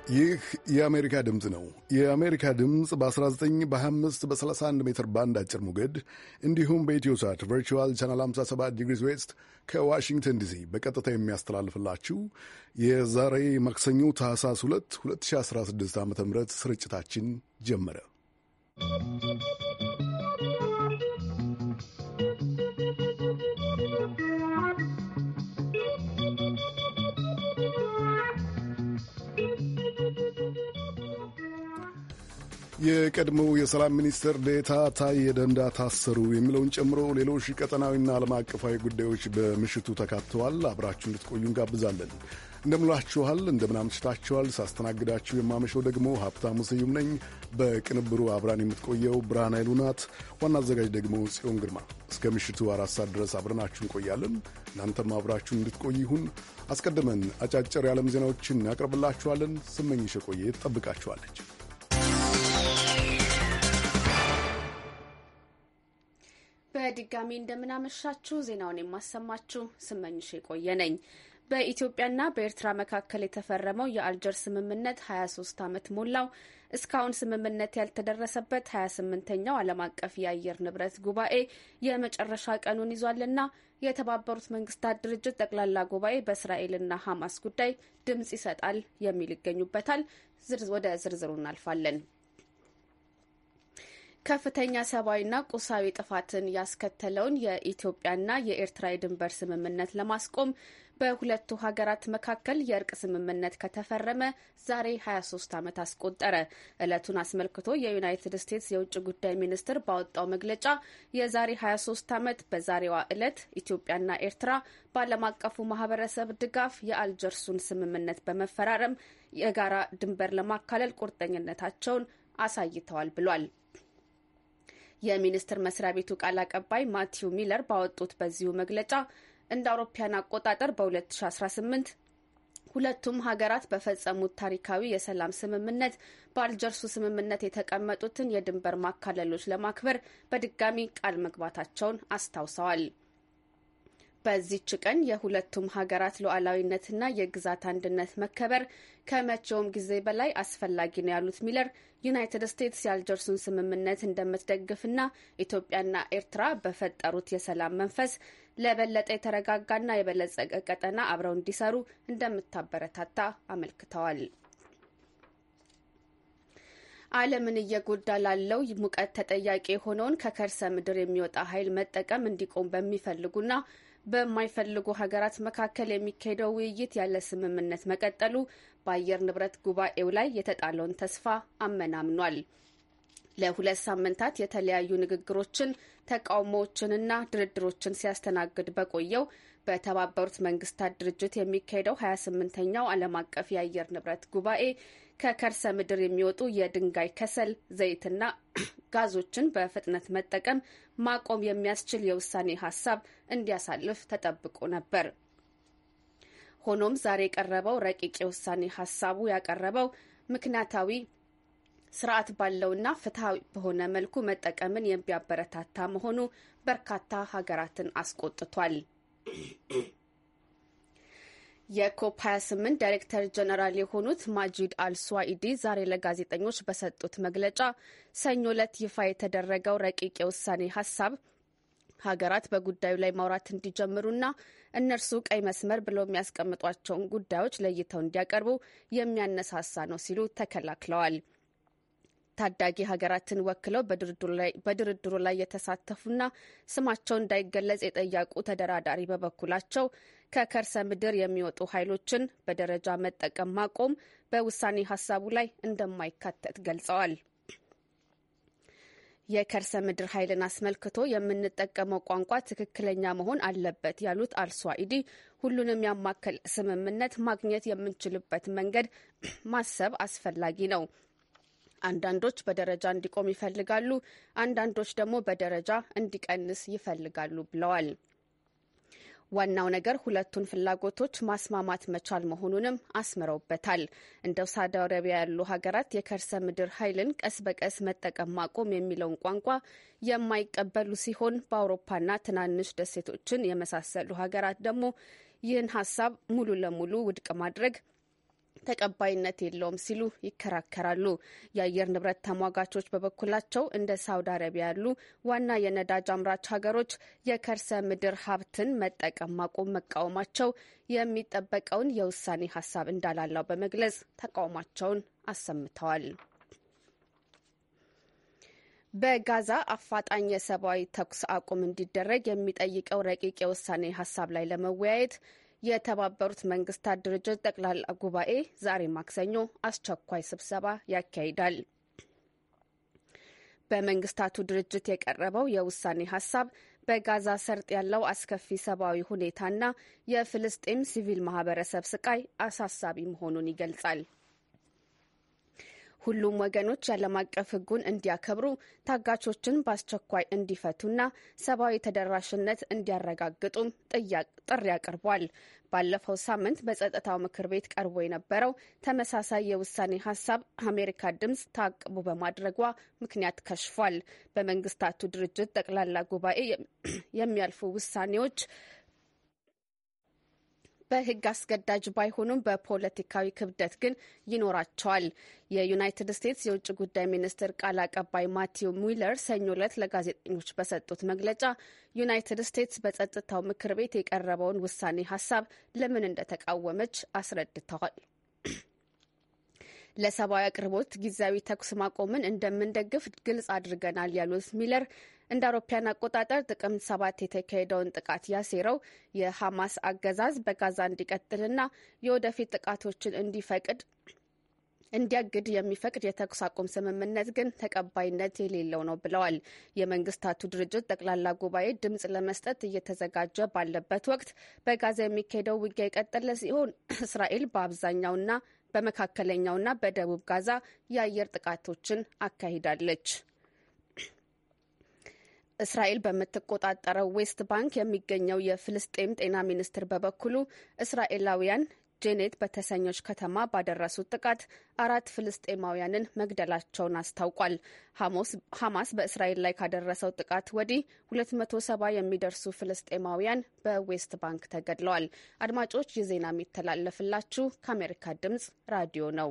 ይህ የአሜሪካ ድምፅ ነው። የአሜሪካ ድምፅ በ19 በ25 በ31 ሜትር ባንድ አጭር ሞገድ እንዲሁም በኢትዮ ሳት ቨርቹዋል ቻናል 57 ዲግሪስ ዌስት ከዋሽንግተን ዲሲ በቀጥታ የሚያስተላልፍላችሁ የዛሬ ማክሰኞ ታህሳስ 2 2016 ዓ ም ስርጭታችን ጀመረ። የቀድሞው የሰላም ሚኒስትር ዴኤታ ታዬ ደንዳ ታሰሩ የሚለውን ጨምሮ ሌሎች ቀጠናዊና ዓለም አቀፋዊ ጉዳዮች በምሽቱ ተካተዋል። አብራችሁ እንድትቆዩ እንጋብዛለን። እንደምላችኋል፣ እንደምናምሽታችኋል። ሳስተናግዳችሁ የማመሸው ደግሞ ሀብታሙ ስዩም ነኝ። በቅንብሩ አብራን የምትቆየው ብርሃን ኃይሉ ናት። ዋና አዘጋጅ ደግሞ ጽዮን ግርማ። እስከ ምሽቱ 4 ሰዓት ድረስ አብረናችሁ እንቆያለን። እናንተም አብራችሁ እንድትቆይ ይሁን። አስቀድመን አጫጭር የዓለም ዜናዎችን እናቀርብላችኋለን። ስመኝሽ ቆየ ትጠብቃችኋለች። በድጋሚ እንደምናመሻችሁ ዜናውን የማሰማችሁ ስመኝሽ የቆየ ነኝ። በኢትዮጵያና በኤርትራ መካከል የተፈረመው የአልጀር ስምምነት 23 ዓመት ሞላው። እስካሁን ስምምነት ያልተደረሰበት 28ኛው ዓለም አቀፍ የአየር ንብረት ጉባኤ የመጨረሻ ቀኑን ይዟልና የተባበሩት መንግስታት ድርጅት ጠቅላላ ጉባኤ በእስራኤልና ሐማስ ጉዳይ ድምጽ ይሰጣል የሚል ይገኙበታል። ወደ ዝርዝሩ እናልፋለን። ከፍተኛ ሰብአዊና ቁሳዊ ጥፋትን ያስከተለውን የኢትዮጵያና የኤርትራ የድንበር ስምምነት ለማስቆም በሁለቱ ሀገራት መካከል የእርቅ ስምምነት ከተፈረመ ዛሬ 23 ዓመት አስቆጠረ። ዕለቱን አስመልክቶ የዩናይትድ ስቴትስ የውጭ ጉዳይ ሚኒስትር ባወጣው መግለጫ የዛሬ 23 ዓመት በዛሬዋ ዕለት ኢትዮጵያና ኤርትራ በዓለም አቀፉ ማህበረሰብ ድጋፍ የአልጀርሱን ስምምነት በመፈራረም የጋራ ድንበር ለማካለል ቁርጠኝነታቸውን አሳይተዋል ብሏል። የሚኒስቴር መስሪያ ቤቱ ቃል አቀባይ ማቲው ሚለር ባወጡት በዚሁ መግለጫ እንደ አውሮፓውያን አቆጣጠር በ2018 ሁለቱም ሀገራት በፈጸሙት ታሪካዊ የሰላም ስምምነት በአልጀርሱ ስምምነት የተቀመጡትን የድንበር ማካለሎች ለማክበር በድጋሚ ቃል መግባታቸውን አስታውሰዋል። በዚህች ቀን የሁለቱም ሀገራት ሉዓላዊነትና የግዛት አንድነት መከበር ከመቼውም ጊዜ በላይ አስፈላጊ ነው ያሉት ሚለር ዩናይትድ ስቴትስ የአልጀርሱን ስምምነት እንደምትደግፍና ኢትዮጵያና ኤርትራ በፈጠሩት የሰላም መንፈስ ለበለጠ የተረጋጋና የበለጸገ ቀጠና አብረው እንዲሰሩ እንደምታበረታታ አመልክተዋል። ዓለምን እየጎዳ ላለው ሙቀት ተጠያቂ የሆነውን ከከርሰ ምድር የሚወጣ ኃይል መጠቀም እንዲቆም በሚፈልጉና በማይፈልጉ ሀገራት መካከል የሚካሄደው ውይይት ያለ ስምምነት መቀጠሉ በአየር ንብረት ጉባኤው ላይ የተጣለውን ተስፋ አመናምኗል። ለ2 ሳምንታት የተለያዩ ንግግሮችን፣ ተቃውሞዎችንና ድርድሮችን ሲያስተናግድ በቆየው በተባበሩት መንግስታት ድርጅት የሚካሄደው 28ኛው ዓለም አቀፍ የአየር ንብረት ጉባኤ ከከርሰ ምድር የሚወጡ የድንጋይ ከሰል፣ ዘይትና ጋዞችን በፍጥነት መጠቀም ማቆም የሚያስችል የውሳኔ ሀሳብ እንዲያሳልፍ ተጠብቆ ነበር። ሆኖም ዛሬ የቀረበው ረቂቅ የውሳኔ ሀሳቡ ያቀረበው ምክንያታዊ ስርዓት ባለውና ፍትሐዊ በሆነ መልኩ መጠቀምን የሚያበረታታ መሆኑ በርካታ ሀገራትን አስቆጥቷል። የኮፕ 28 ዳይሬክተር ጀነራል የሆኑት ማጂድ አልስዋኢዲ ዛሬ ለጋዜጠኞች በሰጡት መግለጫ ሰኞ ዕለት ይፋ የተደረገው ረቂቅ የውሳኔ ሀሳብ ሀገራት በጉዳዩ ላይ ማውራት እንዲጀምሩና እነርሱ ቀይ መስመር ብለው የሚያስቀምጧቸውን ጉዳዮች ለይተው እንዲያቀርቡ የሚያነሳሳ ነው ሲሉ ተከላክለዋል። ታዳጊ ሀገራትን ወክለው በድርድሩ ላይ የተሳተፉና ስማቸው እንዳይገለጽ የጠየቁ ተደራዳሪ በበኩላቸው ከከርሰ ምድር የሚወጡ ኃይሎችን በደረጃ መጠቀም ማቆም በውሳኔ ሀሳቡ ላይ እንደማይካተት ገልጸዋል። የከርሰ ምድር ኃይልን አስመልክቶ የምንጠቀመው ቋንቋ ትክክለኛ መሆን አለበት ያሉት አልስዋኢዲ ሁሉንም ያማከለ ስምምነት ማግኘት የምንችልበት መንገድ ማሰብ አስፈላጊ ነው። አንዳንዶች በደረጃ እንዲቆም ይፈልጋሉ፣ አንዳንዶች ደግሞ በደረጃ እንዲቀንስ ይፈልጋሉ ብለዋል። ዋናው ነገር ሁለቱን ፍላጎቶች ማስማማት መቻል መሆኑንም አስምረውበታል። እንደ ሳውዲ አረቢያ ያሉ ሀገራት የከርሰ ምድር ኃይልን ቀስ በቀስ መጠቀም ማቆም የሚለውን ቋንቋ የማይቀበሉ ሲሆን በአውሮፓና ትናንሽ ደሴቶችን የመሳሰሉ ሀገራት ደግሞ ይህን ሀሳብ ሙሉ ለሙሉ ውድቅ ማድረግ ተቀባይነት የለውም ሲሉ ይከራከራሉ። የአየር ንብረት ተሟጋቾች በበኩላቸው እንደ ሳውዲ አረቢያ ያሉ ዋና የነዳጅ አምራች ሀገሮች የከርሰ ምድር ሀብትን መጠቀም ማቆም መቃወማቸው የሚጠበቀውን የውሳኔ ሀሳብ እንዳላለው በመግለጽ ተቃውሟቸውን አሰምተዋል። በጋዛ አፋጣኝ የሰብአዊ ተኩስ አቁም እንዲደረግ የሚጠይቀው ረቂቅ የውሳኔ ሀሳብ ላይ ለመወያየት የተባበሩት መንግስታት ድርጅት ጠቅላላ ጉባኤ ዛሬ ማክሰኞ አስቸኳይ ስብሰባ ያካሂዳል። በመንግስታቱ ድርጅት የቀረበው የውሳኔ ሀሳብ በጋዛ ሰርጥ ያለው አስከፊ ሰብአዊ ሁኔታና የፍልስጤም ሲቪል ማህበረሰብ ስቃይ አሳሳቢ መሆኑን ይገልጻል። ሁሉም ወገኖች የዓለም አቀፍ ሕጉን እንዲያከብሩ፣ ታጋቾችን በአስቸኳይ እንዲፈቱና ሰብአዊ ተደራሽነት እንዲያረጋግጡም ጥሪ አቅርቧል። ባለፈው ሳምንት በጸጥታው ምክር ቤት ቀርቦ የነበረው ተመሳሳይ የውሳኔ ሀሳብ አሜሪካ ድምፅ ታቅቦ በማድረጓ ምክንያት ከሽፏል። በመንግስታቱ ድርጅት ጠቅላላ ጉባኤ የሚያልፉ ውሳኔዎች በህግ አስገዳጅ ባይሆኑም በፖለቲካዊ ክብደት ግን ይኖራቸዋል። የዩናይትድ ስቴትስ የውጭ ጉዳይ ሚኒስትር ቃል አቀባይ ማቲው ሚለር ሰኞ ዕለት ለጋዜጠኞች በሰጡት መግለጫ ዩናይትድ ስቴትስ በጸጥታው ምክር ቤት የቀረበውን ውሳኔ ሀሳብ ለምን እንደተቃወመች አስረድተዋል። ለሰብአዊ አቅርቦት ጊዜያዊ ተኩስ ማቆምን እንደምንደግፍ ግልጽ አድርገናል ያሉት ሚለር እንደ አውሮፓውያን አቆጣጠር ጥቅምት 7 የተካሄደውን ጥቃት ያሴረው የሐማስ አገዛዝ በጋዛ እንዲቀጥልና የወደፊት ጥቃቶችን እንዲያግድ የሚፈቅድ የተኩስ አቁም ስምምነት ግን ተቀባይነት የሌለው ነው ብለዋል። የመንግስታቱ ድርጅት ጠቅላላ ጉባኤ ድምጽ ለመስጠት እየተዘጋጀ ባለበት ወቅት በጋዛ የሚካሄደው ውጊያ የቀጠለ ሲሆን እስራኤል በአብዛኛውና በመካከለኛውና በደቡብ ጋዛ የአየር ጥቃቶችን አካሂዳለች። እስራኤል በምትቆጣጠረው ዌስት ባንክ የሚገኘው የፍልስጤም ጤና ሚኒስቴር በበኩሉ እስራኤላውያን ጄኔት በተሰኘች ከተማ ባደረሱት ጥቃት 4 ፍልስጤማውያንን መግደላቸውን አስታውቋል። ሐማስ በእስራኤል ላይ ካደረሰው ጥቃት ወዲህ 270 የሚደርሱ ፍልስጤማውያን በዌስት ባንክ ተገድለዋል። አድማጮች፣ ይህ ዜና የሚተላለፍላችሁ ከአሜሪካ ድምጽ ራዲዮ ነው።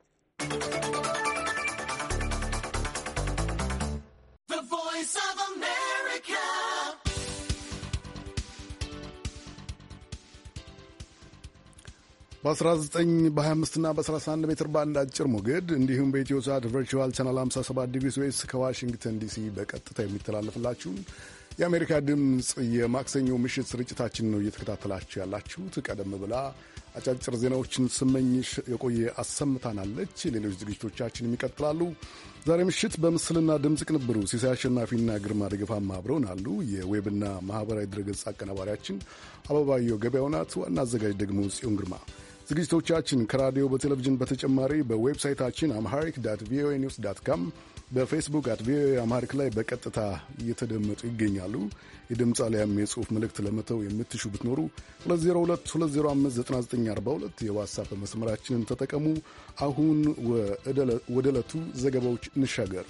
በ19 በ25 እና በ31 ሜትር ባንድ አጭር ሞገድ እንዲሁም በኢትዮ ሳት ቨርቹዋል ቻናል 57 ዲግሪ ዌስት ከዋሽንግተን ዲሲ በቀጥታ የሚተላለፍላችሁን የአሜሪካ ድምፅ የማክሰኞ ምሽት ስርጭታችን ነው እየተከታተላችሁ ያላችሁት። ቀደም ብላ አጫጭር ዜናዎችን ስመኝሽ የቆየ አሰምታናለች። ሌሎች ዝግጅቶቻችን ይቀጥላሉ። ዛሬ ምሽት በምስልና ድምፅ ቅንብሩ ሲሳይ አሸናፊና ግርማ ደገፋማ አብረውን አሉ። የዌብና ማኅበራዊ ድረገጽ አቀናባሪያችን አበባየው ገበያው ናት። ዋና አዘጋጅ ደግሞ ጽዮን ግርማ። ዝግጅቶቻችን ከራዲዮ በቴሌቪዥን በተጨማሪ በዌብሳይታችን አምሃሪክ ዳት ቪኦኤ ኒውስ ዳት ካም በፌስቡክ አት ቪኦኤ አምሃሪክ ላይ በቀጥታ እየተደመጡ ይገኛሉ። የድምፅ አሊያም የጽሑፍ መልእክት ለመተው የምትሹ ብትኖሩ 2022059942 የዋትሳፕ መስመራችንን ተጠቀሙ። አሁን ወደ ዕለቱ ዘገባዎች እንሻገር።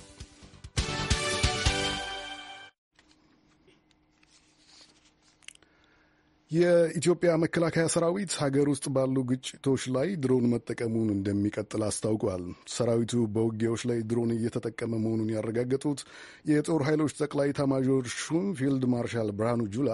የኢትዮጵያ መከላከያ ሰራዊት ሀገር ውስጥ ባሉ ግጭቶች ላይ ድሮን መጠቀሙን እንደሚቀጥል አስታውቋል። ሰራዊቱ በውጊያዎች ላይ ድሮን እየተጠቀመ መሆኑን ያረጋገጡት የጦር ኃይሎች ጠቅላይ ኤታማዦር ሹም ፊልድ ማርሻል ብርሃኑ ጁላ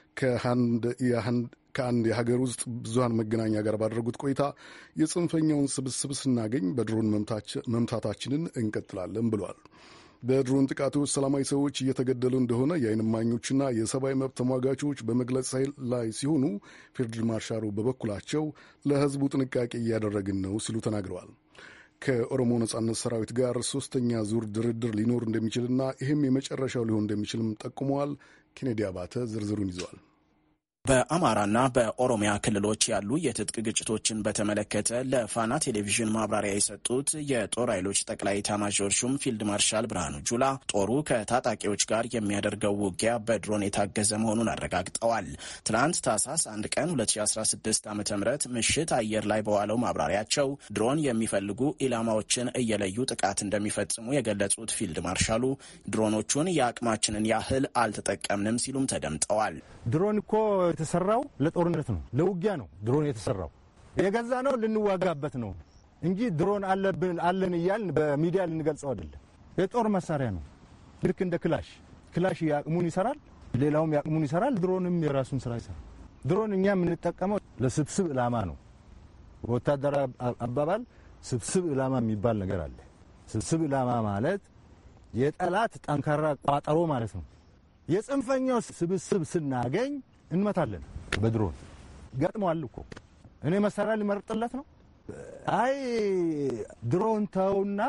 ከአንድ የሀገር ውስጥ ብዙሃን መገናኛ ጋር ባደረጉት ቆይታ የጽንፈኛውን ስብስብ ስናገኝ በድሮን መምታታችንን እንቀጥላለን ብሏል። በድሮን ጥቃቶች ሰላማዊ ሰዎች እየተገደሉ እንደሆነ የዓይን እማኞችና የሰብአዊ መብት ተሟጋቾች በመግለጽ ላይ ሲሆኑ ፊልድ ማርሻሉ በበኩላቸው ለሕዝቡ ጥንቃቄ እያደረግን ነው ሲሉ ተናግረዋል። ከኦሮሞ ነጻነት ሰራዊት ጋር 3ኛ ዙር ድርድር ሊኖር እንደሚችልና ይህም የመጨረሻው ሊሆን እንደሚችልም ጠቁመዋል። ኬኔዲ አባተ ዝርዝሩን ይዘዋል። በአማራና በኦሮሚያ ክልሎች ያሉ የትጥቅ ግጭቶችን በተመለከተ ለፋና ቴሌቪዥን ማብራሪያ የሰጡት የጦር ኃይሎች ጠቅላይ ኤታማዦር ሹም ፊልድ ማርሻል ብርሃኑ ጁላ ጦሩ ከታጣቂዎች ጋር የሚያደርገው ውጊያ በድሮን የታገዘ መሆኑን አረጋግጠዋል። ትናንት ታህሳስ 1 ቀን 2016 ዓ ም ምሽት አየር ላይ በዋለው ማብራሪያቸው ድሮን የሚፈልጉ ኢላማዎችን እየለዩ ጥቃት እንደሚፈጽሙ የገለጹት ፊልድ ማርሻሉ ድሮኖቹን የአቅማችንን ያህል አልተጠቀምንም ሲሉም ተደምጠዋል። ድሮን እኮ የተሰራው ለጦርነት ነው፣ ለውጊያ ነው ድሮን የተሰራው። የገዛ ነው ልንዋጋበት ነው እንጂ ድሮን አለን እያልን በሚዲያ ልንገልጸው አይደለም። የጦር መሳሪያ ነው። ልክ እንደ ክላሽ ያቅሙን ይሰራል፣ ሌላውም ያቅሙን ይሰራል። ድሮንም የራሱን ስራ ይሰራል። ድሮን እኛ የምንጠቀመው ለስብስብ ኢላማ ነው። ወታደራዊ አባባል ስብስብ ኢላማ የሚባል ነገር አለ። ስብስብ ኢላማ ማለት የጠላት ጠንካራ ቋጠሮ ማለት ነው። የጽንፈኛው ስብስብ ስናገኝ እንመታለን። በድሮን ገጥሟል እኮ እኔ መሳሪያ ሊመርጥለት ነው። አይ ድሮን ተውና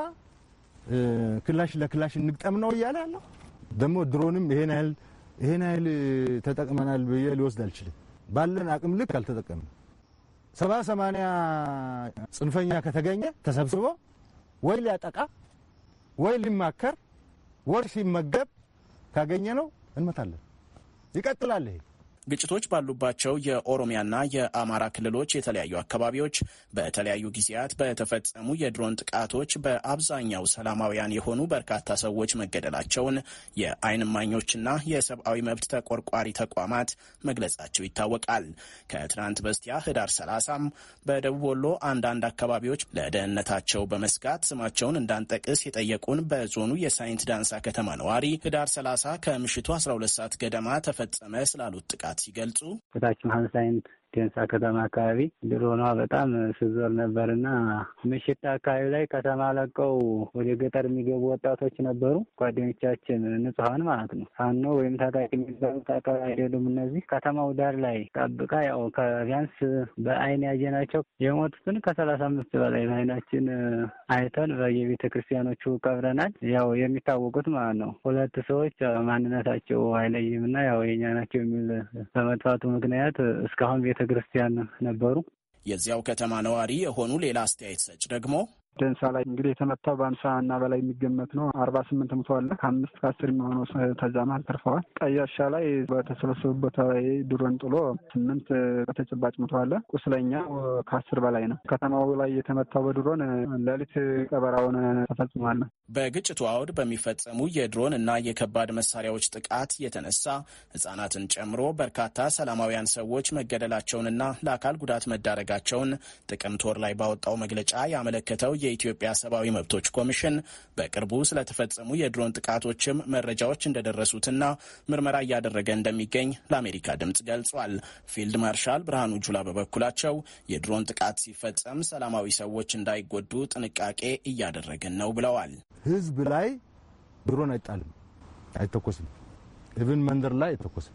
ክላሽ ለክላሽ እንግጠም ነው እያለ ያለው። ደግሞ ድሮንም ይሄን ያህል ተጠቅመናል ብዬ ሊወስድ አልችልም። ባለን አቅም ልክ አልተጠቀምንም። 70-80 ጽንፈኛ ከተገኘ ተሰብስቦ ወይ ሊያጠቃ ወይ ሊማከር ወይ ሲመገብ ካገኘ ነው እንመታለን። ይቀጥላል። ይሄ ግጭቶች ባሉባቸው የኦሮሚያና የአማራ ክልሎች የተለያዩ አካባቢዎች በተለያዩ ጊዜያት በተፈጸሙ የድሮን ጥቃቶች በአብዛኛው ሰላማውያን የሆኑ በርካታ ሰዎች መገደላቸውን የዓይን እማኞችና የሰብአዊ መብት ተቆርቋሪ ተቋማት መግለጻቸው ይታወቃል። ከትናንት በስቲያ ህዳር 30ም በደቡብ ወሎ አንዳንድ አካባቢዎች ለደህንነታቸው በመስጋት ስማቸውን እንዳንጠቅስ የጠየቁን በዞኑ የሳይንት ዳንሳ ከተማ ነዋሪ ህዳር 30 ከምሽቱ 12 ሰዓት ገደማ ተፈጸመ ስላሉት ጥቃት ሲገልጹ ከታች ሳይንት ዳንሳ ከተማ አካባቢ ድሮኗ በጣም ስዞር ነበርና ምሽት አካባቢ ላይ ከተማ ለቀው ወደ ገጠር የሚገቡ ወጣቶች ነበሩ። ጓደኞቻችን ንጹሃን ማለት ነው። ፋኖ ወይም ታጣቂ የሚባሉት አካባቢ አይደሉም። እነዚህ ከተማው ዳር ላይ ጠብቃ ያው ከቢያንስ በአይን ያየናቸው የሞቱትን ከ35 በላይ በአይናችን አይተን በየቤተ ክርስቲያኖቹ ቀብረናል። ያው የሚታወቁት ማለት ነው 2 ሰዎች ማንነታቸው አይለይምና ያው የኛ ናቸው የሚል በመጥፋቱ ምክንያት እስካሁን ቤተ ክርስቲያን ነበሩ። የዚያው ከተማ ነዋሪ የሆኑ ሌላ አስተያየት ሰጭ ደግሞ ደንሳ ላይ እንግዲህ የተመታው በ50 እና በላይ የሚገመት ነው። 48 ሙተዋል። ከ5 ከ10 የሚሆኑ ተዛማል ተርፈዋል። ቀያሻ ላይ በተሰበሰቡበት ላይ ድሮን ጥሎ 8 በተጨባጭ ሙተዋል። ቁስለኛ ከ10 በላይ ነው። ከተማው ላይ የተመታው በድሮን ሌሊት ቀበራውን ተፈጽሟል። በግጭቱ አውድ በሚፈጸሙ የድሮን እና የከባድ መሳሪያዎች ጥቃት የተነሳ ሕጻናትን ጨምሮ በርካታ ሰላማውያን ሰዎች መገደላቸውንና ለአካል ጉዳት መዳረጋቸውን ጥቅምት ወር ላይ ባወጣው መግለጫ ያመለከተው የኢትዮጵያ ሰብአዊ መብቶች ኮሚሽን በቅርቡ ስለተፈጸሙ የድሮን ጥቃቶችም መረጃዎች እንደደረሱትና ምርመራ እያደረገ እንደሚገኝ ለአሜሪካ ድምጽ ገልጿል። ፊልድ ማርሻል ብርሃኑ ጁላ በበኩላቸው የድሮን ጥቃት ሲፈጸም ሰላማዊ ሰዎች እንዳይጎዱ ጥንቃቄ እያደረግን ነው ብለዋል። ህዝብ ላይ ድሮን አይጣልም፣ አይተኮስም። ኢቭን መንደር ላይ አይተኮስም።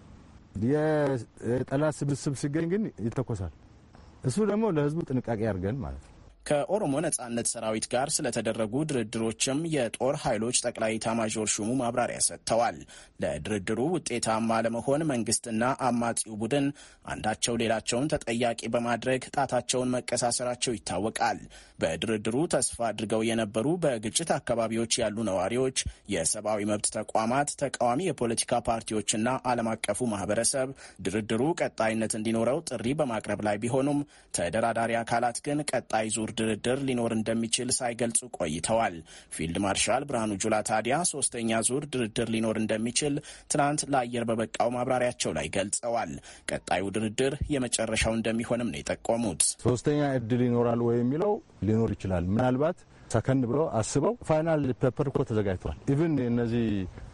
የጠላት ስብስብ ሲገኝ ግን ይተኮሳል። እሱ ደግሞ ለህዝቡ ጥንቃቄ ያርገን ማለት ነው። ከኦሮሞ ነጻነት ሰራዊት ጋር ስለተደረጉ ድርድሮችም የጦር ኃይሎች ጠቅላይ ኤታማዦር ሹሙ ማብራሪያ ሰጥተዋል። ለድርድሩ ውጤታማ ለመሆን መንግስትና አማጺው ቡድን አንዳቸው ሌላቸውን ተጠያቂ በማድረግ ጣታቸውን መቀሳሰራቸው ይታወቃል። በድርድሩ ተስፋ አድርገው የነበሩ በግጭት አካባቢዎች ያሉ ነዋሪዎች፣ የሰብአዊ መብት ተቋማት፣ ተቃዋሚ የፖለቲካ ፓርቲዎችና ዓለም አቀፉ ማህበረሰብ ድርድሩ ቀጣይነት እንዲኖረው ጥሪ በማቅረብ ላይ ቢሆኑም ተደራዳሪ አካላት ግን ቀጣይ ዙር ድርድር ሊኖር እንደሚችል ሳይገልጹ ቆይተዋል። ፊልድ ማርሻል ብርሃኑ ጁላ ታዲያ 3ኛ ዙር ድርድር ሊኖር እንደሚችል ትናንት ለአየር በበቃው ማብራሪያቸው ላይ ገልጸዋል። ቀጣዩ ድርድር የመጨረሻው እንደሚሆንም ነው የጠቆሙት። 3ኛ እድል ይኖራል ወይ የሚለው ሊኖር ይችላል። ምናልባት ሰከን ብሎ አስበው ፋይናል ፔፐር እኮ ተዘጋጅቷል። ኢቭን እነዚህ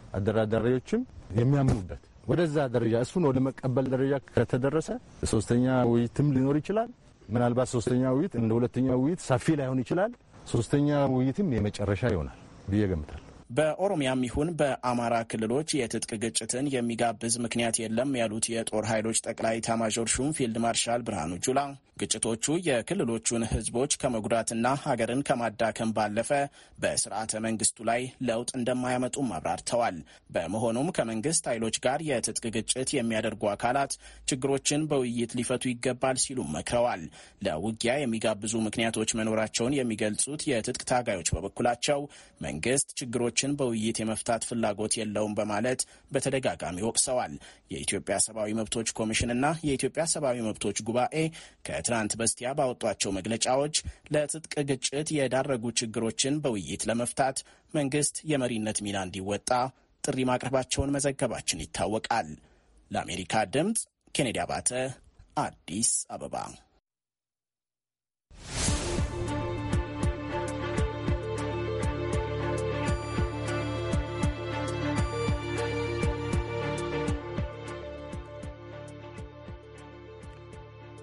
አደራዳሪዎችም የሚያምኑበት ወደዛ ደረጃ እሱን ወደ መቀበል ደረጃ ከተደረሰ 3ኛ ውይይትም ሊኖር ይችላል። ምናልባት 3ኛ ውይይት እንደ 2ኛ ውይይት ሰፊ ላይሆን ይችላል። 3ኛ ውይይትም የመጨረሻ ይሆናል ብዬ ገምታለሁ። በኦሮሚያም ይሁን በአማራ ክልሎች የትጥቅ ግጭትን የሚጋብዝ ምክንያት የለም ያሉት የጦር ኃይሎች ጠቅላይ ኤታማዦር ሹም ፊልድ ማርሻል ብርሃኑ ጁላ ግጭቶቹ የክልሎቹን ሕዝቦች ከመጉዳትና ሀገርን ከማዳከም ባለፈ በስርዓተ መንግስቱ ላይ ለውጥ እንደማያመጡም አብራርተዋል። በመሆኑም ከመንግስት ኃይሎች ጋር የትጥቅ ግጭት የሚያደርጉ አካላት ችግሮችን በውይይት ሊፈቱ ይገባል ሲሉም መክረዋል። ለውጊያ የሚጋብዙ ምክንያቶች መኖራቸውን የሚገልጹት የትጥቅ ታጋዮች በበኩላቸው መንግስት ችግሮችን በውይይት የመፍታት ፍላጎት የለውም በማለት በተደጋጋሚ ወቅሰዋል። የኢትዮጵያ ሰብአዊ መብቶች ኮሚሽንና የኢትዮጵያ ሰብአዊ መብቶች ጉባኤ ከትናንት በስቲያ ባወጧቸው መግለጫዎች ለትጥቅ ግጭት የዳረጉ ችግሮችን በውይይት ለመፍታት መንግስት የመሪነት ሚና እንዲወጣ ጥሪ ማቅረባቸውን መዘገባችን ይታወቃል። ለአሜሪካ ድምፅ ኬኔዲ አባተ አዲስ አበባ።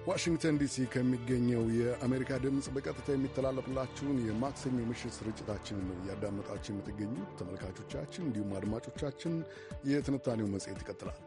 ዋሽንግተን ዲሲ ከሚገኘው የአሜሪካ ድምፅ በቀጥታ የሚተላለፍላችሁን የማክሰኞ ምሽት ስርጭታችንን ነው እያዳመጣችሁ የምትገኙት ተመልካቾቻችን፣ እንዲሁም አድማጮቻችን። የትንታኔው መጽሔት ይቀጥላል።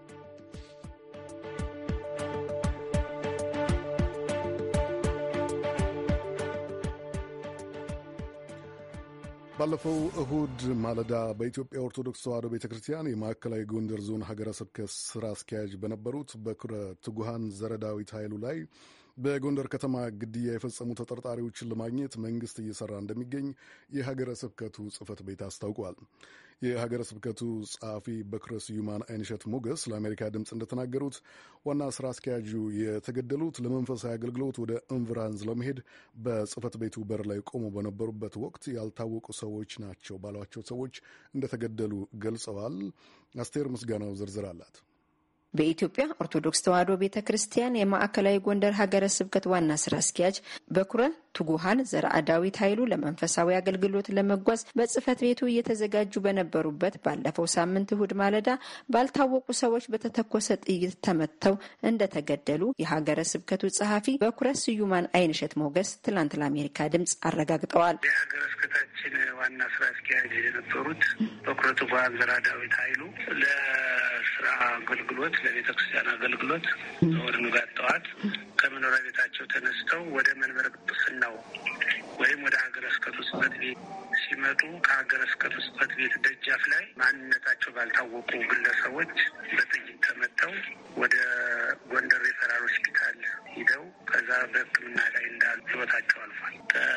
ባለፈው እሁድ ማለዳ በኢትዮጵያ ኦርቶዶክስ ተዋሕዶ ቤተ ክርስቲያን የማዕከላዊ ጎንደር ዞን ሀገረ ስብከት ስራ አስኪያጅ በነበሩት በኩረ ትጉሃን ዘረዳዊት ኃይሉ ላይ በጎንደር ከተማ ግድያ የፈጸሙ ተጠርጣሪዎችን ለማግኘት መንግስት እየሰራ እንደሚገኝ የሀገረ ስብከቱ ጽሕፈት ቤት አስታውቋል። የሀገረ ስብከቱ ጸሐፊ በኩረ ስዩማን አይንሸት ሞገስ ለአሜሪካ ድምፅ እንደተናገሩት ዋና ስራ አስኪያጁ የተገደሉት ለመንፈሳዊ አገልግሎት ወደ እንቭራንዝ ለመሄድ በጽሕፈት ቤቱ በር ላይ ቆመው በነበሩበት ወቅት ያልታወቁ ሰዎች ናቸው ባሏቸው ሰዎች እንደተገደሉ ገልጸዋል። አስቴር ምስጋናው ዝርዝር አላት። በኢትዮጵያ ኦርቶዶክስ ተዋሕዶ ቤተ ክርስቲያን የማዕከላዊ ጎንደር ሀገረ ስብከት ዋና ስራ አስኪያጅ በኩረ ትጉሃን ዘርአ ዳዊት ኃይሉ ለመንፈሳዊ አገልግሎት ለመጓዝ በጽሕፈት ቤቱ እየተዘጋጁ በነበሩበት ባለፈው ሳምንት እሁድ ማለዳ ባልታወቁ ሰዎች በተተኮሰ ጥይት ተመተው እንደተገደሉ የሀገረ ስብከቱ ጸሐፊ በኩረ ስዩማን አይንሸት ሞገስ ትላንት ለአሜሪካ ድምፅ አረጋግጠዋል። የሀገረ ስብከታችን ዋና ስራ አስኪያጅ የነበሩት በኩረ ትጉሃን ዘርአ ዳዊት ኃይሉ ለስራ አገልግሎት ለቤተ ክርስቲያን አገልግሎት ወደ ንጋት ጠዋት ከመኖሪያ ቤታቸው ተነስተው ወደ መንበረ ቅድስናው ወይም ወደ ሀገረ ስብከቱ ጽሕፈት ቤት ሲመጡ ከሀገረ ስብከቱ ጽሕፈት ቤት ደጃፍ ላይ ማንነታቸው ባልታወቁ ግለሰቦች በጥይት ተመተው ወደ ጎንደር ሪፈራል ሆስፒታል ሂደው ከዛ በሕክምና ላይ እንዳሉ ሕይወታቸው አልፏል።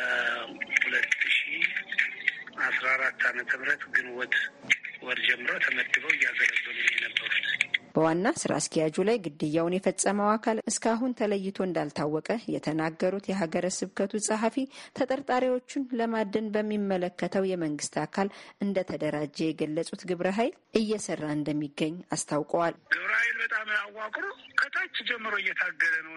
ከ2014 ዓመተ ምህረት ግንቦት ወር ጀምሮ ተመድበው እያገለገሉ የነበሩት በዋና ስራ አስኪያጁ ላይ ግድያውን የፈጸመው አካል እስካሁን ተለይቶ እንዳልታወቀ የተናገሩት የሀገረ ስብከቱ ጸሐፊ ተጠርጣሪዎቹን ለማደን በሚመለከተው የመንግስት አካል እንደተደራጀ የገለጹት ግብረ ኃይል እየሰራ እንደሚገኝ አስታውቀዋል። ግብረ ኃይል በጣም አዋቅሮ ከታች ጀምሮ እየታገለ ነው።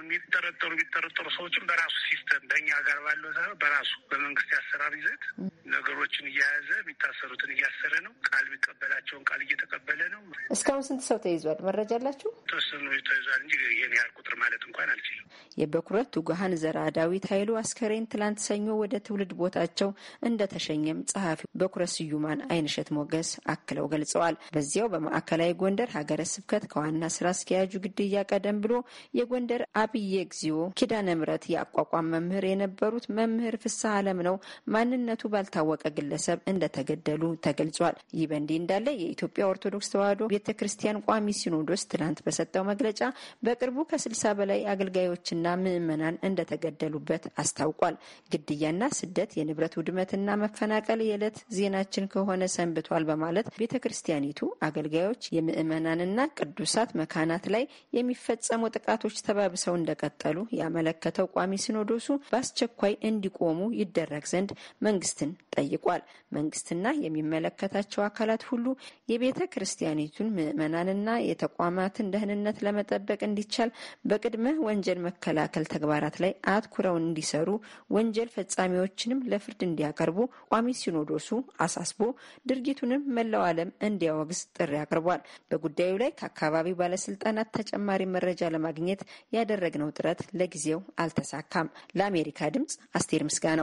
የሚጠረጠሩ ሰዎችም በራሱ ሲስተም በእኛ ጋር ባለው ሳይሆን በራሱ በመንግስት ያሰራር ይዘት ነገሮችን እየያዘ የሚታሰሩትን እያሰረ ነው። ቃል የሚቀበላቸውን ቃል እየተቀበለ ነው። እስካሁን ስንት ሰው ተይዟል? መረጃ አላችሁ? ተወሰኑ ተይዟል እንጂ ይህን ያህል ቁጥር ማለት እንኳን አልችልም። የበኩረ ትጉሃን ዘርአ ዳዊት ኃይሉ አስከሬን ትላንት ሰኞ ወደ ትውልድ ቦታቸው እንደተሸኘም ጸሐፊ በኩረ ስዩማን አይንሸት ሞገስ አክለው ገልጸዋል። በዚያው በማዕከላዊ ጎንደር ሀገረ ስብከት ከዋና ስራ አስኪያጁ ግድያ ቀደም ብሎ የጎንደር አብየ እግዚኦ ኪዳነ ምሕረት የአቋቋም መምህር የነበሩት መምህር ፍስሐ አለም ነው ማንነቱ ባልታወቀ ግለሰብ እንደተገደሉ ተገልጿል። ይህ በእንዲህ እንዳለ የኢትዮጵያ ኦርቶዶክስ ተዋሕዶ ቤተ ክርስቲያን ቋሚ ሲኖዶስ ትናንት በሰጠው መግለጫ በቅርቡ ከ60 በላይ አገልጋዮችና ምዕመናን እንደተገደሉበት አስታውቋል። ግድያና ስደት፣ የንብረት ውድመትና መፈናቀል የዕለት ዜናችን ከሆነ ሰንብቷል በማለት ቤተ ክርስቲያኒቱ አገልጋዮች፣ የምዕመናንና ቅዱሳት መካናት ላይ የሚፈጸሙ ጥቃቶች ተባብሰው እንደቀጠሉ ያመለከተው ቋሚ ሲኖዶሱ በአስቸኳይ እንዲቆሙ ይደረግ ዘንድ መንግስትን ጠይቋል። መንግስትና የሚመለከታቸው አካላት ሁሉ የቤተ ክርስቲያኒቱን ምዕመናንና የተቋማትን ደህንነት ለመጠበቅ እንዲቻል በቅድመ ወንጀል መከላከል ተግባራት ላይ አትኩረው እንዲሰሩ፣ ወንጀል ፈጻሚዎችንም ለፍርድ እንዲያቀርቡ ቋሚ ሲኖዶሱ አሳስቦ ድርጊቱንም መላው ዓለም እንዲያወግዝ ጥሪ አቅርቧል። በጉዳዩ ላይ ከአካባቢው ባለስልጣናት ተጨማሪ መረጃ ለማግኘት ያደረግነው ጥረት ለጊዜው አልተሳካም። ለአሜሪካ ድምጽ አስቴር ምስጋናው።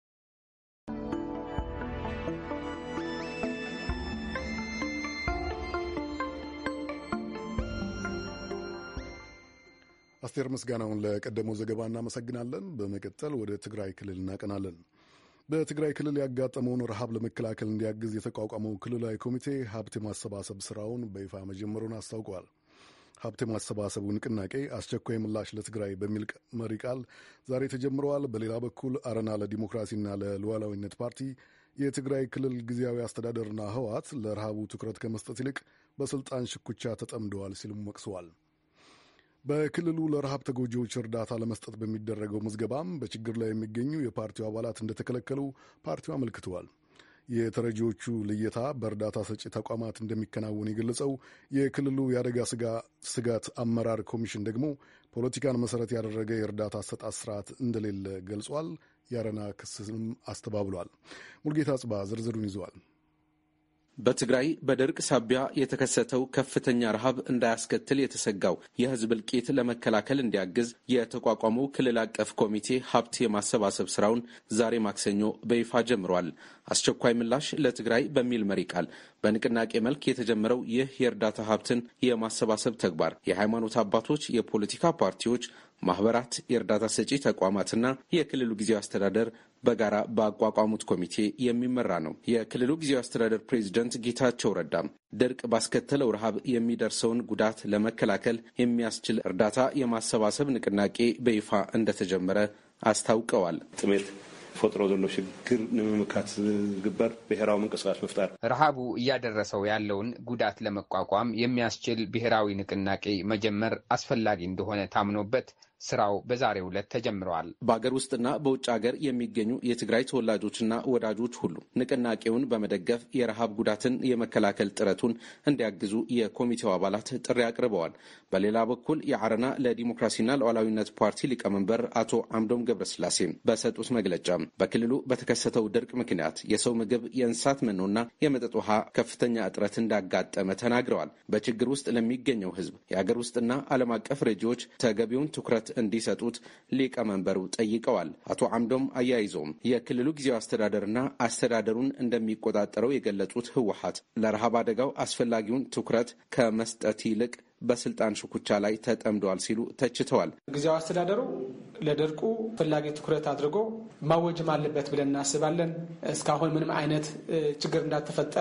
አስቴር ምስጋናውን ለቀደመው ዘገባ እናመሰግናለን። በመቀጠል ወደ ትግራይ ክልል እናቀናለን። በትግራይ ክልል ያጋጠመውን ረሃብ ለመከላከል እንዲያግዝ የተቋቋመው ክልላዊ ኮሚቴ ሀብት የማሰባሰብ ስራውን በይፋ መጀመሩን አስታውቋል። ሀብት የማሰባሰቡ ንቅናቄ አስቸኳይ ምላሽ ለትግራይ በሚል መሪ ቃል ዛሬ ተጀምረዋል። በሌላ በኩል አረና ለዲሞክራሲና ለሉዓላዊነት ፓርቲ የትግራይ ክልል ጊዜያዊ አስተዳደርና ህወሓት ለረሃቡ ትኩረት ከመስጠት ይልቅ በስልጣን ሽኩቻ ተጠምደዋል ሲሉም ወቅሰዋል። በክልሉ ለረሃብ ተጎጂዎች እርዳታ ለመስጠት በሚደረገው ምዝገባም በችግር ላይ የሚገኙ የፓርቲው አባላት እንደተከለከሉ ፓርቲው አመልክተዋል። የተረጂዎቹ ልየታ በእርዳታ ሰጪ ተቋማት እንደሚከናወን የገለጸው የክልሉ የአደጋ ስጋት አመራር ኮሚሽን ደግሞ ፖለቲካን መሰረት ያደረገ የእርዳታ አሰጣጥ ስርዓት እንደሌለ ገልጿል። የአረና ክስንም አስተባብሏል። ሙልጌታ ጽባ ዝርዝሩን ይዘዋል። በትግራይ በድርቅ ሳቢያ የተከሰተው ከፍተኛ ረሃብ እንዳያስከትል የተሰጋው የህዝብ እልቂት ለመከላከል እንዲያግዝ የተቋቋመው ክልል አቀፍ ኮሚቴ ሀብት የማሰባሰብ ስራውን ዛሬ ማክሰኞ በይፋ ጀምሯል። አስቸኳይ ምላሽ ለትግራይ በሚል መሪ ቃል በንቅናቄ መልክ የተጀመረው ይህ የእርዳታ ሀብትን የማሰባሰብ ተግባር የሃይማኖት አባቶች፣ የፖለቲካ ፓርቲዎች፣ ማህበራት፣ የእርዳታ ሰጪ ተቋማትና የክልሉ ጊዜያዊ አስተዳደር በጋራ በአቋቋሙት ኮሚቴ የሚመራ ነው። የክልሉ ጊዜያዊ አስተዳደር ፕሬዚደንት ጌታቸው ረዳም ድርቅ ባስከተለው ረሃብ የሚደርሰውን ጉዳት ለመከላከል የሚያስችል እርዳታ የማሰባሰብ ንቅናቄ በይፋ እንደተጀመረ አስታውቀዋል። ጥሜት ፈጥሮ ዘሎ ሽግር ንምምካት ዝግበር ብሔራዊ ምንቅስቃስ መፍጠር ረሃቡ እያደረሰው ያለውን ጉዳት ለመቋቋም የሚያስችል ብሔራዊ ንቅናቄ መጀመር አስፈላጊ እንደሆነ ታምኖበት ስራው በዛሬው ዕለት ተጀምረዋል። በአገር ውስጥና በውጭ ሀገር የሚገኙ የትግራይ ተወላጆችና ወዳጆች ሁሉ ንቅናቄውን በመደገፍ የረሃብ ጉዳትን የመከላከል ጥረቱን እንዲያግዙ የኮሚቴው አባላት ጥሪ አቅርበዋል። በሌላ በኩል የአረና ለዲሞክራሲና ለሉዓላዊነት ፓርቲ ሊቀመንበር አቶ አምዶም ገብረስላሴ በሰጡት መግለጫ በክልሉ በተከሰተው ድርቅ ምክንያት የሰው ምግብ፣ የእንስሳት መኖና የመጠጥ ውሃ ከፍተኛ እጥረት እንዳጋጠመ ተናግረዋል። በችግር ውስጥ ለሚገኘው ሕዝብ የአገር ውስጥና ዓለም አቀፍ ረጂዎች ተገቢውን ትኩረት እንዲሰጡት ሊቀመንበሩ ጠይቀዋል። አቶ አምዶም አያይዘውም የክልሉ ጊዜያዊ አስተዳደርና አስተዳደሩን እንደሚቆጣጠረው የገለጹት ህወሓት ለረሃብ አደጋው አስፈላጊውን ትኩረት ከመስጠት ይልቅ በስልጣን ሽኩቻ ላይ ተጠምዷል ሲሉ ተችተዋል። ጊዜያዊ አስተዳደሩ ለድርቁ ፈላጊ ትኩረት አድርጎ ማወጅም አለበት ብለን እናስባለን። እስካሁን ምንም አይነት ችግር እንዳልተፈጠረ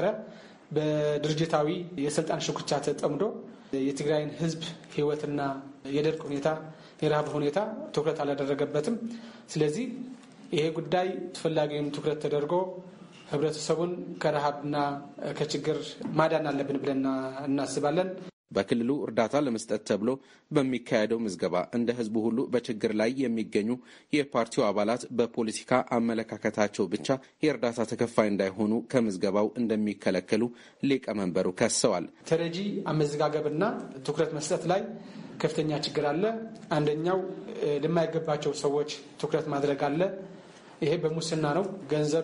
በድርጅታዊ የስልጣን ሽኩቻ ተጠምዶ የትግራይን ህዝብ ህይወትና የድርቅ ሁኔታ የረሃብ ሁኔታ ትኩረት አላደረገበትም። ስለዚህ ይሄ ጉዳይ አስፈላጊውን ትኩረት ተደርጎ ህብረተሰቡን ከረሃብና ከችግር ማዳን አለብን ብለን እናስባለን። በክልሉ እርዳታ ለመስጠት ተብሎ በሚካሄደው ምዝገባ እንደ ህዝቡ ሁሉ በችግር ላይ የሚገኙ የፓርቲው አባላት በፖለቲካ አመለካከታቸው ብቻ የእርዳታ ተከፋይ እንዳይሆኑ ከምዝገባው እንደሚከለከሉ ሊቀመንበሩ ከሰዋል። ተረጂ አመዘጋገብና ትኩረት መስጠት ላይ ከፍተኛ ችግር አለ። አንደኛው ለማይገባቸው ሰዎች ትኩረት ማድረግ አለ። ይሄ በሙስና ነው። ገንዘብ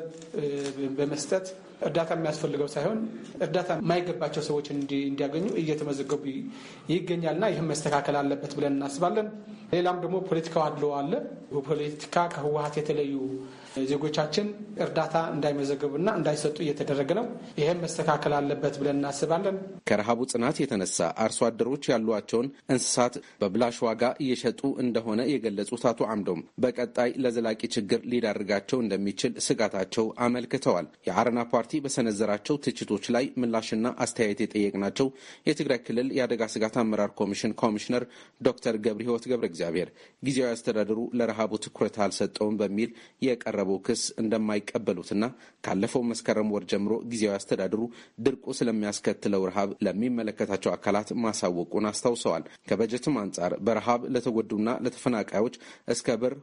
በመስጠት እርዳታ የሚያስፈልገው ሳይሆን እርዳታ የማይገባቸው ሰዎች እንዲያገኙ እየተመዘገቡ ይገኛልና ይህም መስተካከል አለበት ብለን እናስባለን። ሌላም ደግሞ ፖለቲካው አድሎ አለ። ፖለቲካ ከህወሓት የተለዩ ዜጎቻችን እርዳታ እንዳይመዘገቡና እንዳይሰጡ እየተደረገ ነው። ይህም መስተካከል አለበት ብለን እናስባለን። ከረሃቡ ጽናት የተነሳ አርሶ አደሮች ያሏቸውን እንስሳት በብላሽ ዋጋ እየሸጡ እንደሆነ የገለጹት አቶ አምዶም በቀጣይ ለዘላቂ ችግር ሊዳርጋቸው እንደሚችል ስጋታቸው አመልክተዋል። የአረና ፓርቲ በሰነዘራቸው ትችቶች ላይ ምላሽና አስተያየት የጠየቅናቸው የትግራይ ክልል የአደጋ ስጋት አመራር ኮሚሽን ኮሚሽነር ዶክተር ገብረ ሕይወት ገብረ እግዚአብሔር ጊዜያዊ አስተዳደሩ ለረሃቡ ትኩረት አልሰጠውም በሚል የቀረበው ክስ እንደማይቀበሉትና ካለፈው መስከረም ወር ጀምሮ ጊዜያዊ አስተዳደሩ ድርቁ ስለሚያስከትለው ረሃብ ለሚመለከታቸው አካላት ማሳወቁን አስታውሰዋል። ከበጀትም አንጻር በረሃብ ለተጎዱና ለተፈናቃዮች እስከ ብር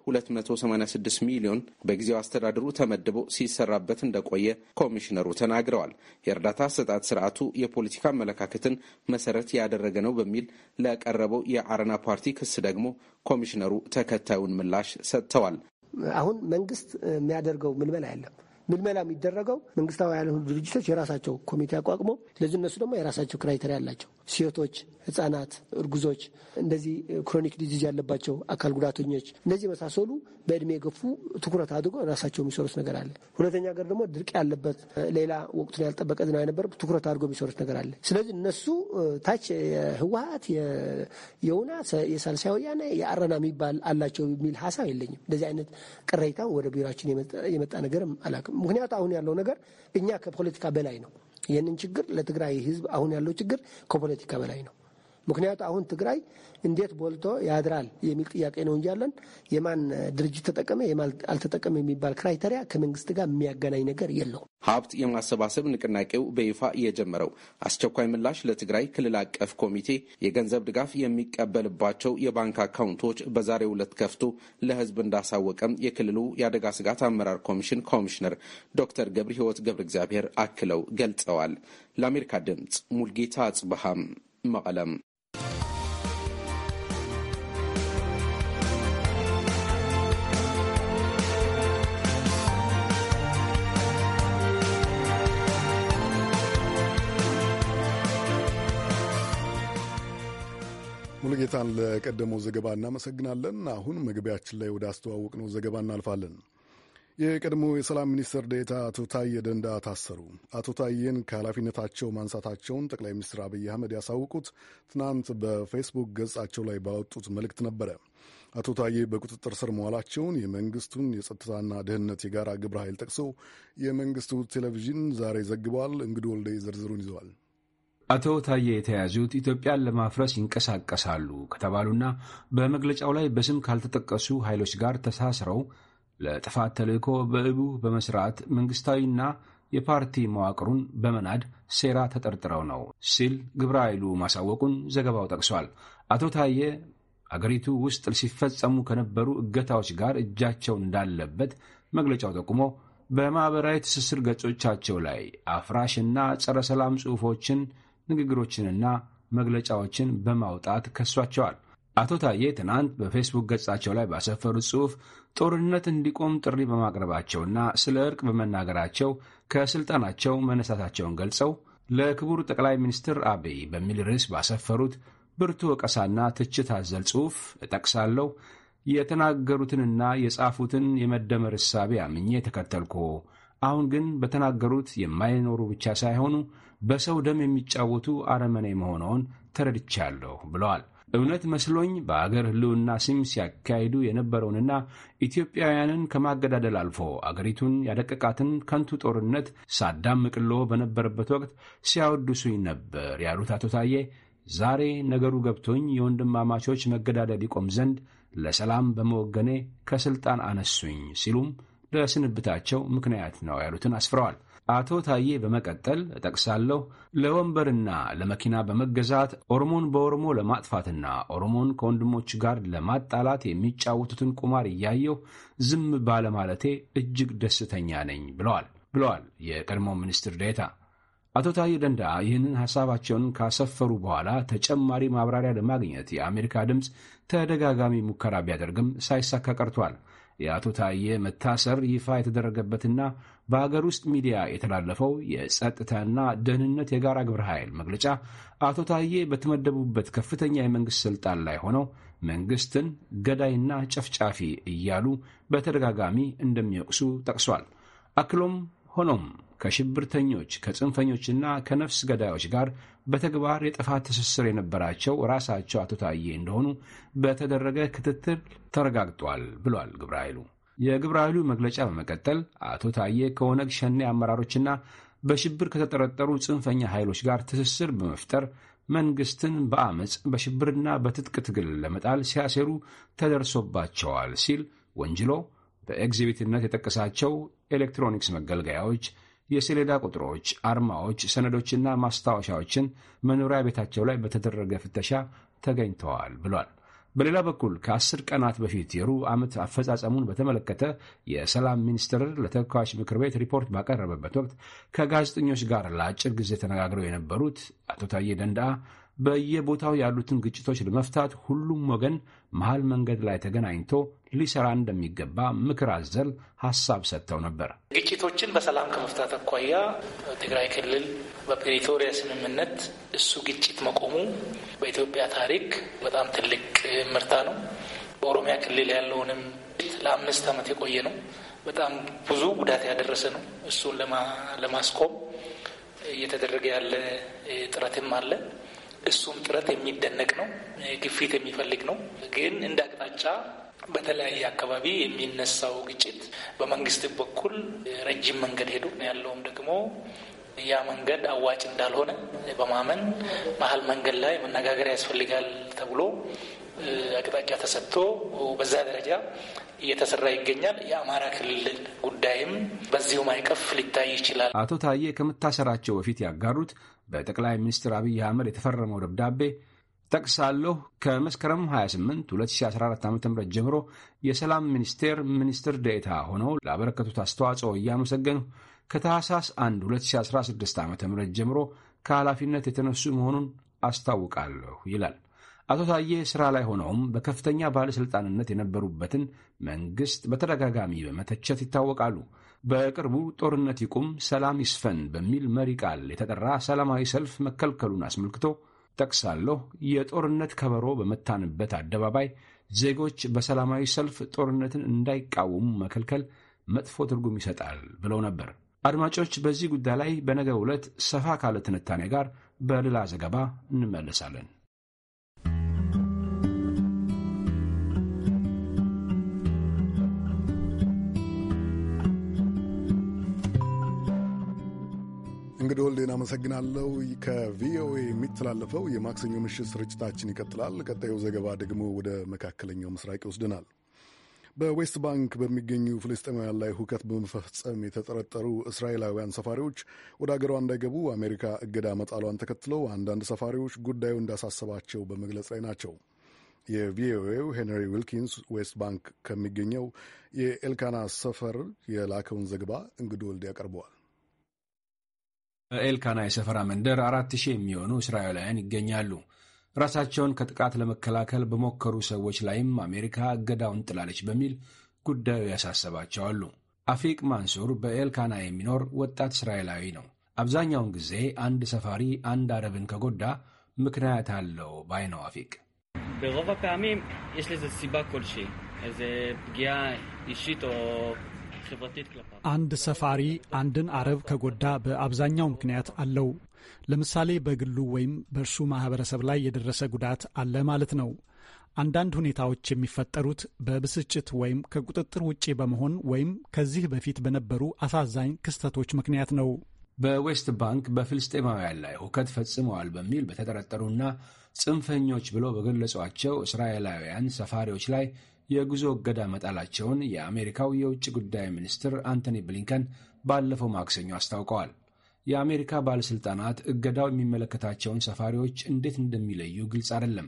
286 ሚሊዮን በጊዜያዊ አስተዳደሩ ተመድቦ ሲሰራበት እንደቆየ ኮሚሽነሩ ተናግረዋል። የእርዳታ አሰጣጥ ስርዓቱ የፖለቲካ አመለካከትን መሰረት ያደረገ ነው በሚል ለቀረበው የአረና ፓርቲ ክስ ደግሞ ኮሚሽነሩ ተከታዩን ምላሽ ሰጥተዋል። አሁን መንግስት የሚያደርገው ምልመላ የለም። ምልመላ የሚደረገው መንግስታዊ ያልሆኑ ድርጅቶች የራሳቸው ኮሚቴ አቋቁመው፣ ስለዚህ እነሱ ደግሞ የራሳቸው ክራይቴሪያ አላቸው። ሴቶች፣ ህጻናት፣ እርጉዞች፣ እንደዚህ ክሮኒክ ዲዚዝ ያለባቸው አካል ጉዳተኞች፣ እነዚህ መሳሰሉ በእድሜ የገፉ ትኩረት አድርጎ ራሳቸው የሚሰሩት ነገር አለ። ሁለተኛ ነገር ደግሞ ድርቅ ያለበት ሌላ ወቅቱን ያልጠበቀ ዝናብ የነበረ ትኩረት አድርጎ የሚሰሩት ነገር አለ። ስለዚህ እነሱ ታች የህወሓት የውና የሳልሳይ ወያነ የአረና የሚባል አላቸው የሚል ሀሳብ የለኝም። እንደዚህ አይነት ቅሬታ ወደ ቢሮችን የመጣ ነገርም አላውቅም። ምክንያቱ አሁን ያለው ነገር እኛ ከፖለቲካ በላይ ነው። ይህንን ችግር ለትግራይ ህዝብ አሁን ያለው ችግር ከፖለቲካ በላይ ነው። ምክንያቱ አሁን ትግራይ እንዴት ቦልቶ ያድራል የሚል ጥያቄ ነው እንጂ ያለን የማን ድርጅት ተጠቀመ የማን አልተጠቀመ የሚባል ክራይቴሪያ ከመንግስት ጋር የሚያገናኝ ነገር የለውም። ሀብት የማሰባሰብ ንቅናቄው በይፋ የጀመረው አስቸኳይ ምላሽ ለትግራይ ክልል አቀፍ ኮሚቴ የገንዘብ ድጋፍ የሚቀበልባቸው የባንክ አካውንቶች በዛሬው ዕለት ከፍቶ ለህዝብ እንዳሳወቀም የክልሉ የአደጋ ስጋት አመራር ኮሚሽን ኮሚሽነር ዶክተር ገብረ ሕይወት ገብረ እግዚአብሔር አክለው ገልጸዋል። ለአሜሪካ ድምጽ ሙልጌታ አጽበሃም መቀለም። ሙልጌታን ለቀደመው ዘገባ እናመሰግናለን። አሁን መግቢያችን ላይ ወደ አስተዋወቅነው ዘገባ እናልፋለን። የቀድሞ የሰላም ሚኒስትር ዴኤታ አቶ ታዬ ደንደአ ታሰሩ። አቶ ታዬን ከኃላፊነታቸው ማንሳታቸውን ጠቅላይ ሚኒስትር አብይ አህመድ ያሳወቁት ትናንት በፌስቡክ ገጻቸው ላይ ባወጡት መልእክት ነበረ። አቶ ታዬ በቁጥጥር ስር መዋላቸውን የመንግስቱን የጸጥታና ደህንነት የጋራ ግብረ ኃይል ጠቅሶ የመንግስቱ ቴሌቪዥን ዛሬ ዘግበዋል። እንግዲህ ወልዴ ዝርዝሩን ይዘዋል። አቶ ታዬ የተያዙት ኢትዮጵያን ለማፍረስ ይንቀሳቀሳሉ ከተባሉና በመግለጫው ላይ በስም ካልተጠቀሱ ኃይሎች ጋር ተሳስረው ለጥፋት ተልእኮ በእቡ በመስራት መንግስታዊና የፓርቲ መዋቅሩን በመናድ ሴራ ተጠርጥረው ነው ሲል ግብረ ኃይሉ ማሳወቁን ዘገባው ጠቅሷል። አቶ ታዬ አገሪቱ ውስጥ ሲፈጸሙ ከነበሩ እገታዎች ጋር እጃቸው እንዳለበት መግለጫው ጠቁሞ በማኅበራዊ ትስስር ገጾቻቸው ላይ አፍራሽና ጸረ ሰላም ጽሑፎችን፣ ንግግሮችንና መግለጫዎችን በማውጣት ከሷቸዋል። አቶ ታዬ ትናንት በፌስቡክ ገጻቸው ላይ ባሰፈሩት ጽሑፍ ጦርነት እንዲቆም ጥሪ በማቅረባቸውና ስለ ዕርቅ በመናገራቸው ከሥልጣናቸው መነሳታቸውን ገልጸው ለክቡር ጠቅላይ ሚኒስትር አብይ በሚል ርዕስ ባሰፈሩት ብርቱ ወቀሳና ትችት አዘል ጽሑፍ እጠቅሳለሁ። የተናገሩትንና የጻፉትን የመደመር እሳቤ አምኜ ተከተልኩ። አሁን ግን በተናገሩት የማይኖሩ ብቻ ሳይሆኑ በሰው ደም የሚጫወቱ አረመኔ መሆነውን ተረድቻለሁ ብለዋል። እውነት መስሎኝ በአገር ሕልውና ስም ሲያካሂዱ የነበረውንና ኢትዮጵያውያንን ከማገዳደል አልፎ አገሪቱን ያደቀቃትን ከንቱ ጦርነት ሳዳምቅሎ በነበረበት ወቅት ሲያወድሱኝ ነበር ያሉት አቶ ታዬ ዛሬ ነገሩ ገብቶኝ የወንድማማቾች መገዳደል ይቆም ዘንድ ለሰላም በመወገኔ ከስልጣን አነሱኝ ሲሉም ለስንብታቸው ምክንያት ነው ያሉትን አስፍረዋል። አቶ ታዬ በመቀጠል እጠቅሳለሁ፣ ለወንበርና ለመኪና በመገዛት ኦሮሞን በኦሮሞ ለማጥፋትና ኦሮሞን ከወንድሞች ጋር ለማጣላት የሚጫወቱትን ቁማር እያየሁ ዝም ባለማለቴ እጅግ ደስተኛ ነኝ ብለዋል የቀድሞ ሚኒስትር ዴኤታ። አቶ ታዬ ደንደአ ይህንን ሐሳባቸውን ካሰፈሩ በኋላ ተጨማሪ ማብራሪያ ለማግኘት የአሜሪካ ድምፅ ተደጋጋሚ ሙከራ ቢያደርግም ሳይሳካ ቀርቷል። የአቶ ታዬ መታሰር ይፋ የተደረገበትና በአገር ውስጥ ሚዲያ የተላለፈው የጸጥታና ደህንነት የጋራ ግብረ ኃይል መግለጫ አቶ ታዬ በተመደቡበት ከፍተኛ የመንግሥት ሥልጣን ላይ ሆነው መንግሥትን ገዳይና ጨፍጫፊ እያሉ በተደጋጋሚ እንደሚወቅሱ ጠቅሷል። አክሎም ሆኖም ከሽብርተኞች ከጽንፈኞችና ከነፍስ ገዳዮች ጋር በተግባር የጥፋት ትስስር የነበራቸው ራሳቸው አቶ ታዬ እንደሆኑ በተደረገ ክትትል ተረጋግጧል ብሏል ግብረ ኃይሉ። የግብረ ኃይሉ መግለጫ በመቀጠል አቶ ታዬ ከኦነግ ሸኔ አመራሮችና በሽብር ከተጠረጠሩ ጽንፈኛ ኃይሎች ጋር ትስስር በመፍጠር መንግሥትን በአመፅ በሽብርና በትጥቅ ትግል ለመጣል ሲያሴሩ ተደርሶባቸዋል ሲል ወንጅሎ በኤግዚቢትነት የጠቀሳቸው ኤሌክትሮኒክስ መገልገያዎች፣ የሰሌዳ ቁጥሮች፣ አርማዎች፣ ሰነዶችና ማስታወሻዎችን መኖሪያ ቤታቸው ላይ በተደረገ ፍተሻ ተገኝተዋል ብሏል። በሌላ በኩል ከ10 ቀናት በፊት የሩብ ዓመት አፈጻጸሙን በተመለከተ የሰላም ሚኒስትር ለተወካዮች ምክር ቤት ሪፖርት ባቀረበበት ወቅት ከጋዜጠኞች ጋር ለአጭር ጊዜ ተነጋግረው የነበሩት አቶ ታዬ ደንደአ በየቦታው ያሉትን ግጭቶች ለመፍታት ሁሉም ወገን መሃል መንገድ ላይ ተገናኝቶ ሊሰራ እንደሚገባ ምክር አዘል ሐሳብ ሰጥተው ነበር። ግጭቶችን በሰላም ከመፍታት አኳያ ትግራይ ክልል በፕሪቶሪያ ስምምነት እሱ ግጭት መቆሙ በኢትዮጵያ ታሪክ በጣም ትልቅ ምርታ ነው። በኦሮሚያ ክልል ያለውንም ለ5 ዓመት የቆየ ነው። በጣም ብዙ ጉዳት ያደረሰ ነው። እሱን ለማስቆም እየተደረገ ያለ ጥረትም አለ። እሱም ጥረት የሚደነቅ ነው፣ ግፊት የሚፈልግ ነው። ግን እንደ አቅጣጫ በተለያየ አካባቢ የሚነሳው ግጭት በመንግስት በኩል ረጅም መንገድ ሄዶ ያለውም ደግሞ ያ መንገድ አዋጭ እንዳልሆነ በማመን መሀል መንገድ ላይ መነጋገር ያስፈልጋል ተብሎ አቅጣጫ ተሰጥቶ በዛ ደረጃ እየተሰራ ይገኛል። የአማራ ክልል ጉዳይም በዚሁ ማዕቀፍ ሊታይ ይችላል። አቶ ታዬ ከመታሰራቸው በፊት ያጋሩት በጠቅላይ ሚኒስትር አብይ አህመድ የተፈረመው ደብዳቤ ጠቅሳለሁ። ከመስከረም 28 2014 ዓ ም ጀምሮ የሰላም ሚኒስትር ዴኤታ ሆነው ላበረከቱት አስተዋጽኦ እያመሰገኑ ከታህሳስ 1 2016 ዓ ም ጀምሮ ከኃላፊነት የተነሱ መሆኑን አስታውቃለሁ ይላል። አቶ ታዬ ሥራ ላይ ሆነውም በከፍተኛ ባለሥልጣንነት የነበሩበትን መንግሥት በተደጋጋሚ በመተቸት ይታወቃሉ። በቅርቡ ጦርነት ይቁም፣ ሰላም ይስፈን በሚል መሪ ቃል የተጠራ ሰላማዊ ሰልፍ መከልከሉን አስመልክቶ ጠቅሳለሁ። የጦርነት ከበሮ በመታንበት አደባባይ ዜጎች በሰላማዊ ሰልፍ ጦርነትን እንዳይቃወሙ መከልከል መጥፎ ትርጉም ይሰጣል ብለው ነበር። አድማጮች፣ በዚህ ጉዳይ ላይ በነገው ዕለት ሰፋ ካለ ትንታኔ ጋር በሌላ ዘገባ እንመለሳለን። እንግዲህ ወልዴን አመሰግናለሁ። ከቪኦኤ የሚተላለፈው የማክሰኞ ምሽት ስርጭታችን ይቀጥላል። ቀጣዩ ዘገባ ደግሞ ወደ መካከለኛው ምስራቅ ይወስደናል። በዌስት ባንክ በሚገኙ ፍልስጤማውያን ላይ ሁከት በመፈጸም የተጠረጠሩ እስራኤላውያን ሰፋሪዎች ወደ አገሯ እንዳይገቡ አሜሪካ እገዳ መጣሏን ተከትለው አንዳንድ ሰፋሪዎች ጉዳዩ እንዳሳሰባቸው በመግለጽ ላይ ናቸው። የቪኦኤው ሄንሪ ዊልኪንስ ዌስት ባንክ ከሚገኘው የኤልካና ሰፈር የላከውን ዘገባ እንግዲህ ወልዴ ያቀርበዋል። በኤልካና የሰፈራ መንደር 4000 የሚሆኑ እስራኤላውያን ይገኛሉ። ራሳቸውን ከጥቃት ለመከላከል በሞከሩ ሰዎች ላይም አሜሪካ እገዳውን ጥላለች በሚል ጉዳዩ ያሳሰባቸዋሉ። አፊቅ ማንሱር በኤልካና የሚኖር ወጣት እስራኤላዊ ነው። አብዛኛውን ጊዜ አንድ ሰፋሪ አንድ አረብን ከጎዳ ምክንያት አለው ባይ ነው አፊቅ። ברוב הפעמים יש לזה סיבה כלשהי, איזה פגיעה אישית או חברתית כלפיו. አንድ ሰፋሪ አንድን አረብ ከጎዳ በአብዛኛው ምክንያት አለው። ለምሳሌ በግሉ ወይም በእርሱ ማህበረሰብ ላይ የደረሰ ጉዳት አለ ማለት ነው። አንዳንድ ሁኔታዎች የሚፈጠሩት በብስጭት ወይም ከቁጥጥር ውጪ በመሆን ወይም ከዚህ በፊት በነበሩ አሳዛኝ ክስተቶች ምክንያት ነው። በዌስት ባንክ በፍልስጤማውያን ላይ ሁከት ፈጽመዋል በሚል በተጠረጠሩና ጽንፈኞች ብለው በገለጿቸው እስራኤላውያን ሰፋሪዎች ላይ የጉዞ እገዳ መጣላቸውን የአሜሪካው የውጭ ጉዳይ ሚኒስትር አንቶኒ ብሊንከን ባለፈው ማክሰኞ አስታውቀዋል። የአሜሪካ ባለሥልጣናት እገዳው የሚመለከታቸውን ሰፋሪዎች እንዴት እንደሚለዩ ግልጽ አይደለም።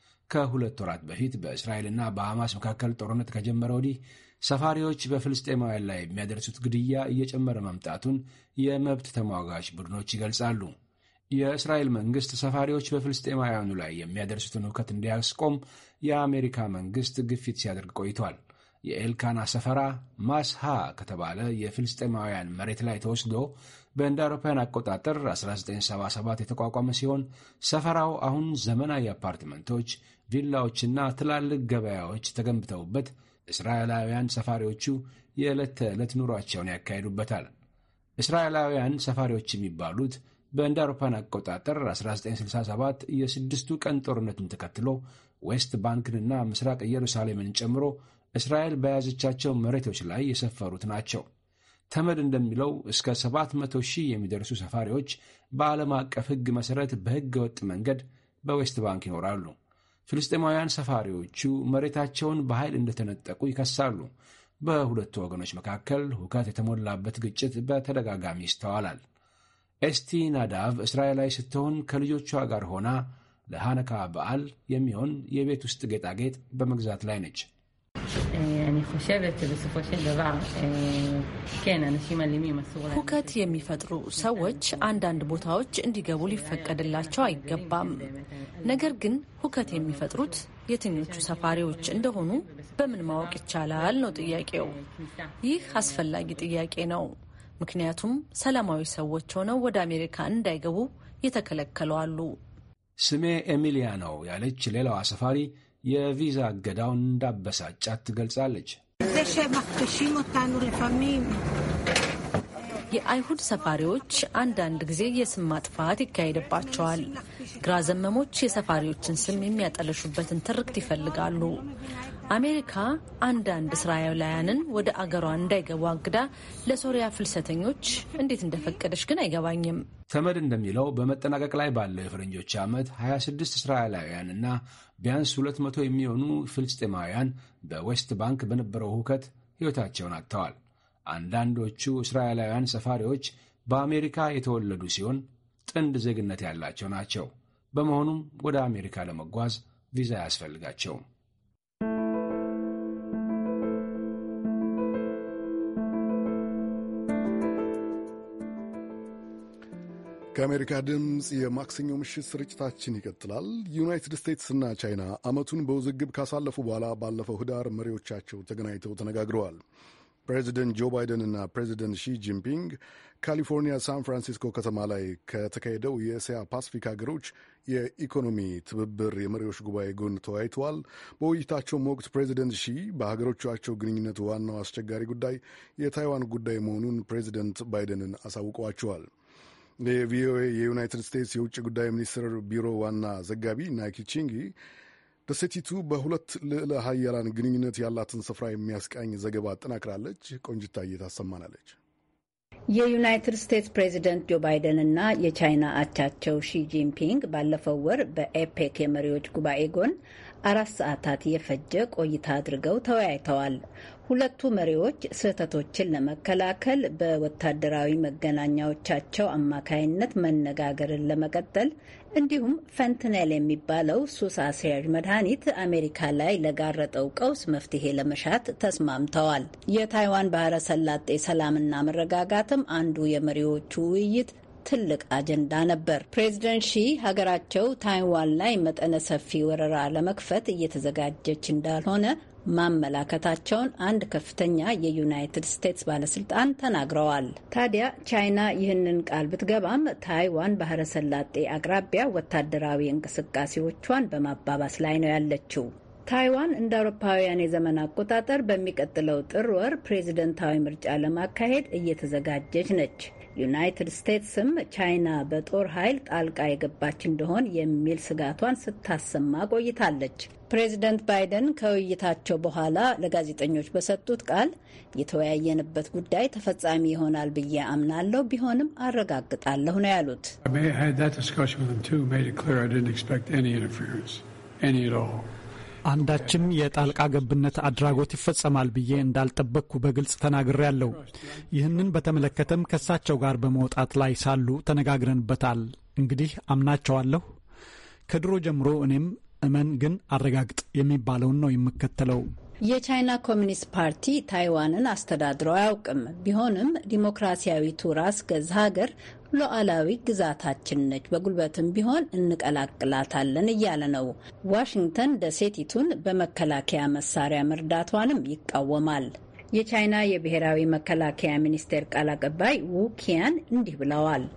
ከ2 ወራት በፊት በእስራኤልና በሐማስ መካከል ጦርነት ከጀመረ ወዲህ ሰፋሪዎች በፍልስጤማውያን ላይ የሚያደርሱት ግድያ እየጨመረ መምጣቱን የመብት ተሟጋች ቡድኖች ይገልጻሉ። የእስራኤል መንግሥት ሰፋሪዎች በፍልስጤማውያኑ ላይ የሚያደርሱትን ሁከት እንዲያስቆም የአሜሪካ መንግሥት ግፊት ሲያደርግ ቆይቷል። የኤልካና ሰፈራ ማስሃ ከተባለ የፍልስጤማውያን መሬት ላይ ተወስዶ በእንደ አውሮፓውያን አቆጣጠር 1977 የተቋቋመ ሲሆን ሰፈራው አሁን ዘመናዊ አፓርትመንቶች፣ ቪላዎችና ትላልቅ ገበያዎች ተገንብተውበት እስራኤላውያን ሰፋሪዎቹ የዕለት ተዕለት ኑሯቸውን ያካሂዱበታል። እስራኤላውያን ሰፋሪዎች የሚባሉት በእንደ አውሮፓውያን አቆጣጠር 1967 የስድስቱ ቀን ጦርነትን ተከትሎ ዌስት ባንክንና ምስራቅ ኢየሩሳሌምን ጨምሮ እስራኤል በያዘቻቸው መሬቶች ላይ የሰፈሩት ናቸው። ተመድ እንደሚለው እስከ 700,000 የሚደርሱ ሰፋሪዎች በዓለም አቀፍ ሕግ መሠረት በሕገ ወጥ መንገድ በዌስት ባንክ ይኖራሉ። ፍልስጤማውያን ሰፋሪዎቹ መሬታቸውን በኃይል እንደተነጠቁ ይከሳሉ። በሁለቱ ወገኖች መካከል ሁከት የተሞላበት ግጭት በተደጋጋሚ ይስተዋላል። ኤስቲ ናዳቭ እስራኤላዊ ስትሆን ከልጆቿ ጋር ሆና ለሃነካ በዓል የሚሆን የቤት ውስጥ ጌጣጌጥ በመግዛት ላይ ነች። ሁከት የሚፈጥሩ ሰዎች አንዳንድ ቦታዎች እንዲገቡ ሊፈቀድላቸው አይገባም። ነገር ግን ሁከት የሚፈጥሩት የትኞቹ ሰፋሪዎች እንደሆኑ በምን ማወቅ ይቻላል ነው ጥያቄው። ይህ አስፈላጊ ጥያቄ ነው፣ ምክንያቱም ሰላማዊ ሰዎች ሆነው ወደ አሜሪካ እንዳይገቡ የተከለከሉ አሉ። ስሜ ኤሚሊያ ነው ያለች ሌላዋ ሰፋሪ የቪዛ እገዳውን እንዳበሳጫት ትገልጻለች። የአይሁድ ሰፋሪዎች አንዳንድ ጊዜ የስም ማጥፋት ይካሄድባቸዋል። ግራ ዘመሞች የሰፋሪዎችን ስም የሚያጠለሹበትን ትርክት ይፈልጋሉ። አሜሪካ አንዳንድ እስራኤላውያንን ወደ አገሯ እንዳይገቡ አግዳ ለሶሪያ ፍልሰተኞች እንዴት እንደፈቀደች ግን አይገባኝም። ተመድ እንደሚለው በመጠናቀቅ ላይ ባለው የፈረንጆች ዓመት 26 እስራኤላውያንና ቢያንስ 200 የሚሆኑ ፍልስጤማውያን በዌስት ባንክ በነበረው ሁከት ሕይወታቸውን አጥተዋል። አንዳንዶቹ እስራኤላውያን ሰፋሪዎች በአሜሪካ የተወለዱ ሲሆን ጥንድ ዜግነት ያላቸው ናቸው። በመሆኑም ወደ አሜሪካ ለመጓዝ ቪዛ አያስፈልጋቸውም። ከአሜሪካ ድምፅ የማክሰኞ ምሽት ስርጭታችን ይቀጥላል። ዩናይትድ ስቴትስና ቻይና ዓመቱን በውዝግብ ካሳለፉ በኋላ ባለፈው ህዳር መሪዎቻቸው ተገናኝተው ተነጋግረዋል። ፕሬዚደንት ጆ ባይደን እና ፕሬዚደንት ሺ ጂንፒንግ ካሊፎርኒያ ሳን ፍራንሲስኮ ከተማ ላይ ከተካሄደው የእስያ ፓሲፊክ ሀገሮች የኢኮኖሚ ትብብር የመሪዎች ጉባኤ ጎን ተወያይተዋል። በውይይታቸውም ወቅት ፕሬዚደንት ሺ በሀገሮቻቸው ግንኙነት ዋናው አስቸጋሪ ጉዳይ የታይዋን ጉዳይ መሆኑን ፕሬዚደንት ባይደንን አሳውቀዋቸዋል። የቪኦኤ የዩናይትድ ስቴትስ የውጭ ጉዳይ ሚኒስትር ቢሮ ዋና ዘጋቢ ናይኪ ቺንጊ ደሴቲቱ በሁለት ልዕለ ሀያላን ግንኙነት ያላትን ስፍራ የሚያስቃኝ ዘገባ አጠናክራለች። ቆንጅታዬ ታሰማናለች። የዩናይትድ ስቴትስ ፕሬዚደንት ጆ ባይደን እና የቻይና አቻቸው ሺ ጂንፒንግ ባለፈው ወር በኤፔክ የመሪዎች ጉባኤ ጎን 4 ሰዓታት የፈጀ ቆይታ አድርገው ተወያይተዋል። ሁለቱ መሪዎች ስህተቶችን ለመከላከል በወታደራዊ መገናኛዎቻቸው አማካይነት መነጋገርን ለመቀጠል እንዲሁም ፈንትኔል የሚባለው ሱስ አስያዥ መድኃኒት አሜሪካ ላይ ለጋረጠው ቀውስ መፍትሄ ለመሻት ተስማምተዋል። የታይዋን ባህረ ሰላጤ ሰላምና መረጋጋትም አንዱ የመሪዎቹ ውይይት ትልቅ አጀንዳ ነበር። ፕሬዚደንት ሺ ሀገራቸው ታይዋን ላይ መጠነ ሰፊ ወረራ ለመክፈት እየተዘጋጀች እንዳልሆነ ማመላከታቸውን አንድ ከፍተኛ የዩናይትድ ስቴትስ ባለስልጣን ተናግረዋል። ታዲያ ቻይና ይህንን ቃል ብትገባም ታይዋን ባህረ ሰላጤ አቅራቢያ ወታደራዊ እንቅስቃሴዎቿን በማባባስ ላይ ነው ያለችው። ታይዋን እንደ አውሮፓውያን የዘመን አቆጣጠር በሚቀጥለው ጥር ወር ፕሬዝደንታዊ ምርጫ ለማካሄድ እየተዘጋጀች ነች። ዩናይትድ ስቴትስም ቻይና በጦር ኃይል ጣልቃ የገባች እንደሆን የሚል ስጋቷን ስታሰማ ቆይታለች። ፕሬዚደንት ባይደን ከውይይታቸው በኋላ ለጋዜጠኞች በሰጡት ቃል የተወያየንበት ጉዳይ ተፈጻሚ ይሆናል ብዬ አምናለሁ፣ ቢሆንም አረጋግጣለሁ ነው ያሉት። አንዳችም የጣልቃ ገብነት አድራጎት ይፈጸማል ብዬ እንዳልጠበቅኩ በግልጽ ተናግሬያለሁ። ይህንን በተመለከተም ከሳቸው ጋር በመውጣት ላይ ሳሉ ተነጋግረንበታል። እንግዲህ አምናቸዋለሁ። ከድሮ ጀምሮ እኔም እመን ግን አረጋግጥ የሚባለውን ነው የምከተለው። የቻይና ኮሚኒስት ፓርቲ ታይዋንን አስተዳድሮ አያውቅም። ቢሆንም ዲሞክራሲያዊቱ ራስ ገዝ ሀገር ሉዓላዊ ግዛታችን ነች፣ በጉልበትም ቢሆን እንቀላቅላታለን እያለ ነው። ዋሽንግተን ደሴቲቱን በመከላከያ መሳሪያ መርዳቷንም ይቃወማል። የቻይና የብሔራዊ መከላከያ ሚኒስቴር ቃል አቀባይ ዉ ኪያን እንዲህ ብለዋል።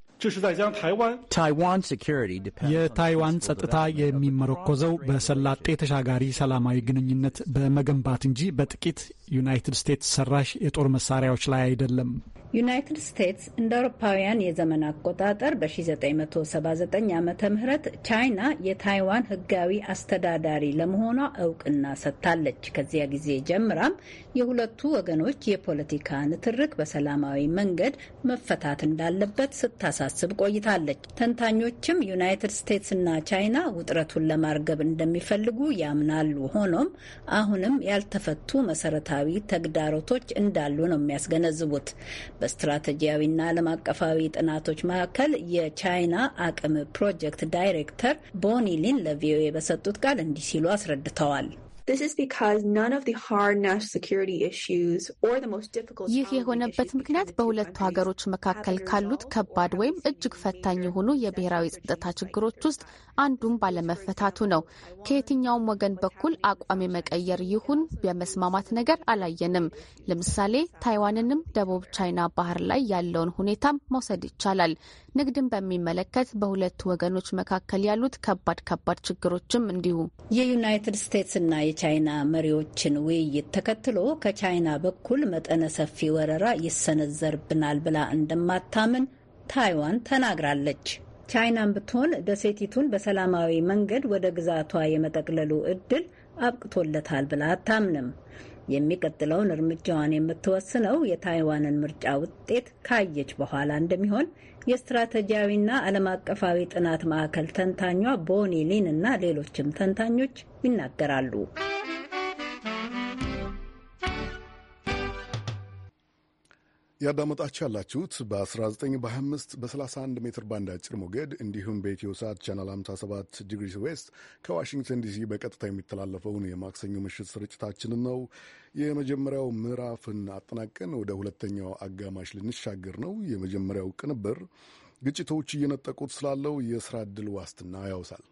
የታይዋን ጸጥታ የሚመረኮዘው በሰላጤ ተሻጋሪ ሰላማዊ ግንኙነት በመገንባት እንጂ በጥቂት ዩናይትድ ስቴትስ ሰራሽ የጦር መሳሪያዎች ላይ አይደለም። ዩናይትድ ስቴትስ እንደ አውሮፓውያን የዘመን አቆጣጠር በ1979 ዓመተ ምህረት ቻይና የታይዋን ሕጋዊ አስተዳዳሪ ለመሆኗ እውቅና ሰጥታለች። ከዚያ ጊዜ ጀምራም የሁለቱ ወገኖች የፖለቲካ ንትርክ በሰላማዊ መንገድ መፈታት እንዳለበት ስታሳስብ ቆይታለች። ተንታኞችም ዩናይትድ ስቴትስና ቻይና ውጥረቱን ለማርገብ እንደሚፈልጉ ያምናሉ። ሆኖም አሁንም ያልተፈቱ መሰረታዊ ተግዳሮቶች እንዳሉ ነው የሚያስገነዝቡት። በስትራቴጂያዊና ዓለም አቀፋዊ ጥናቶች መካከል የቻይና አቅም ፕሮጀክት ዳይሬክተር ቦኒ ሊን ለቪኦኤ በሰጡት ቃል እንዲህ ሲሉ አስረድተዋል። ይህ የሆነበት ምክንያት በሁለቱ ሀገሮች መካከል ካሉት ከባድ ወይም እጅግ ፈታኝ የሆኑ የብሔራዊ ጸጥታ ችግሮች ውስጥ አንዱም ባለመፈታቱ ነው። ከየትኛውም ወገን በኩል አቋም የመቀየር ይሁን የመስማማት ነገር አላየንም። ለምሳሌ ታይዋንንም ደቡብ ቻይና ባህር ላይ ያለውን ሁኔታም መውሰድ ይቻላል። ንግድን በሚመለከት በሁለቱ ወገኖች መካከል ያሉት ከባድ ችግሮችም እንዲሁ። የዩናይትድ ስቴትስና የቻይና መሪዎችን ውይይት ተከትሎ ከቻይና በኩል መጠነ ሰፊ ወረራ ይሰነዘርብናል ብላ እንደማታምን ታይዋን ተናግራለች። ቻይናም ብትሆን ደሴቲቱን በሰላማዊ መንገድ ወደ ግዛቷ የመጠቅለሉ እድል አብቅቶለታል ብላ አታምንም። የሚቀጥለውን እርምጃዋን የምትወስነው የታይዋንን ምርጫ ውጤት ካየች በኋላ እንደሚሆን የስትራቴጂያዊና ዓለም አቀፋዊ ጥናት ማዕከል ተንታኟ ቦኒ ሊን እና ሌሎችም ተንታኞች ይናገራሉ። ያዳመጣችሁ ያላችሁት በ19 በ25 በ31 ሜትር ባንድ አጭር ሞገድ እንዲሁም በኢትዮ ሳት ቻናል 57 ዲግሪ ዌስት ከዋሽንግተን ዲሲ በቀጥታ የሚተላለፈውን የማክሰኞ ምሽት ስርጭታችንን ነው። የመጀመሪያው ምዕራፍን አጠናቀን ወደ ሁለተኛው አጋማሽ ልንሻገር ነው። የመጀመሪያው ቅንብር ግጭቶች እየነጠቁት ስላለው የስራ ዕድል ዋስትና ያውሳል።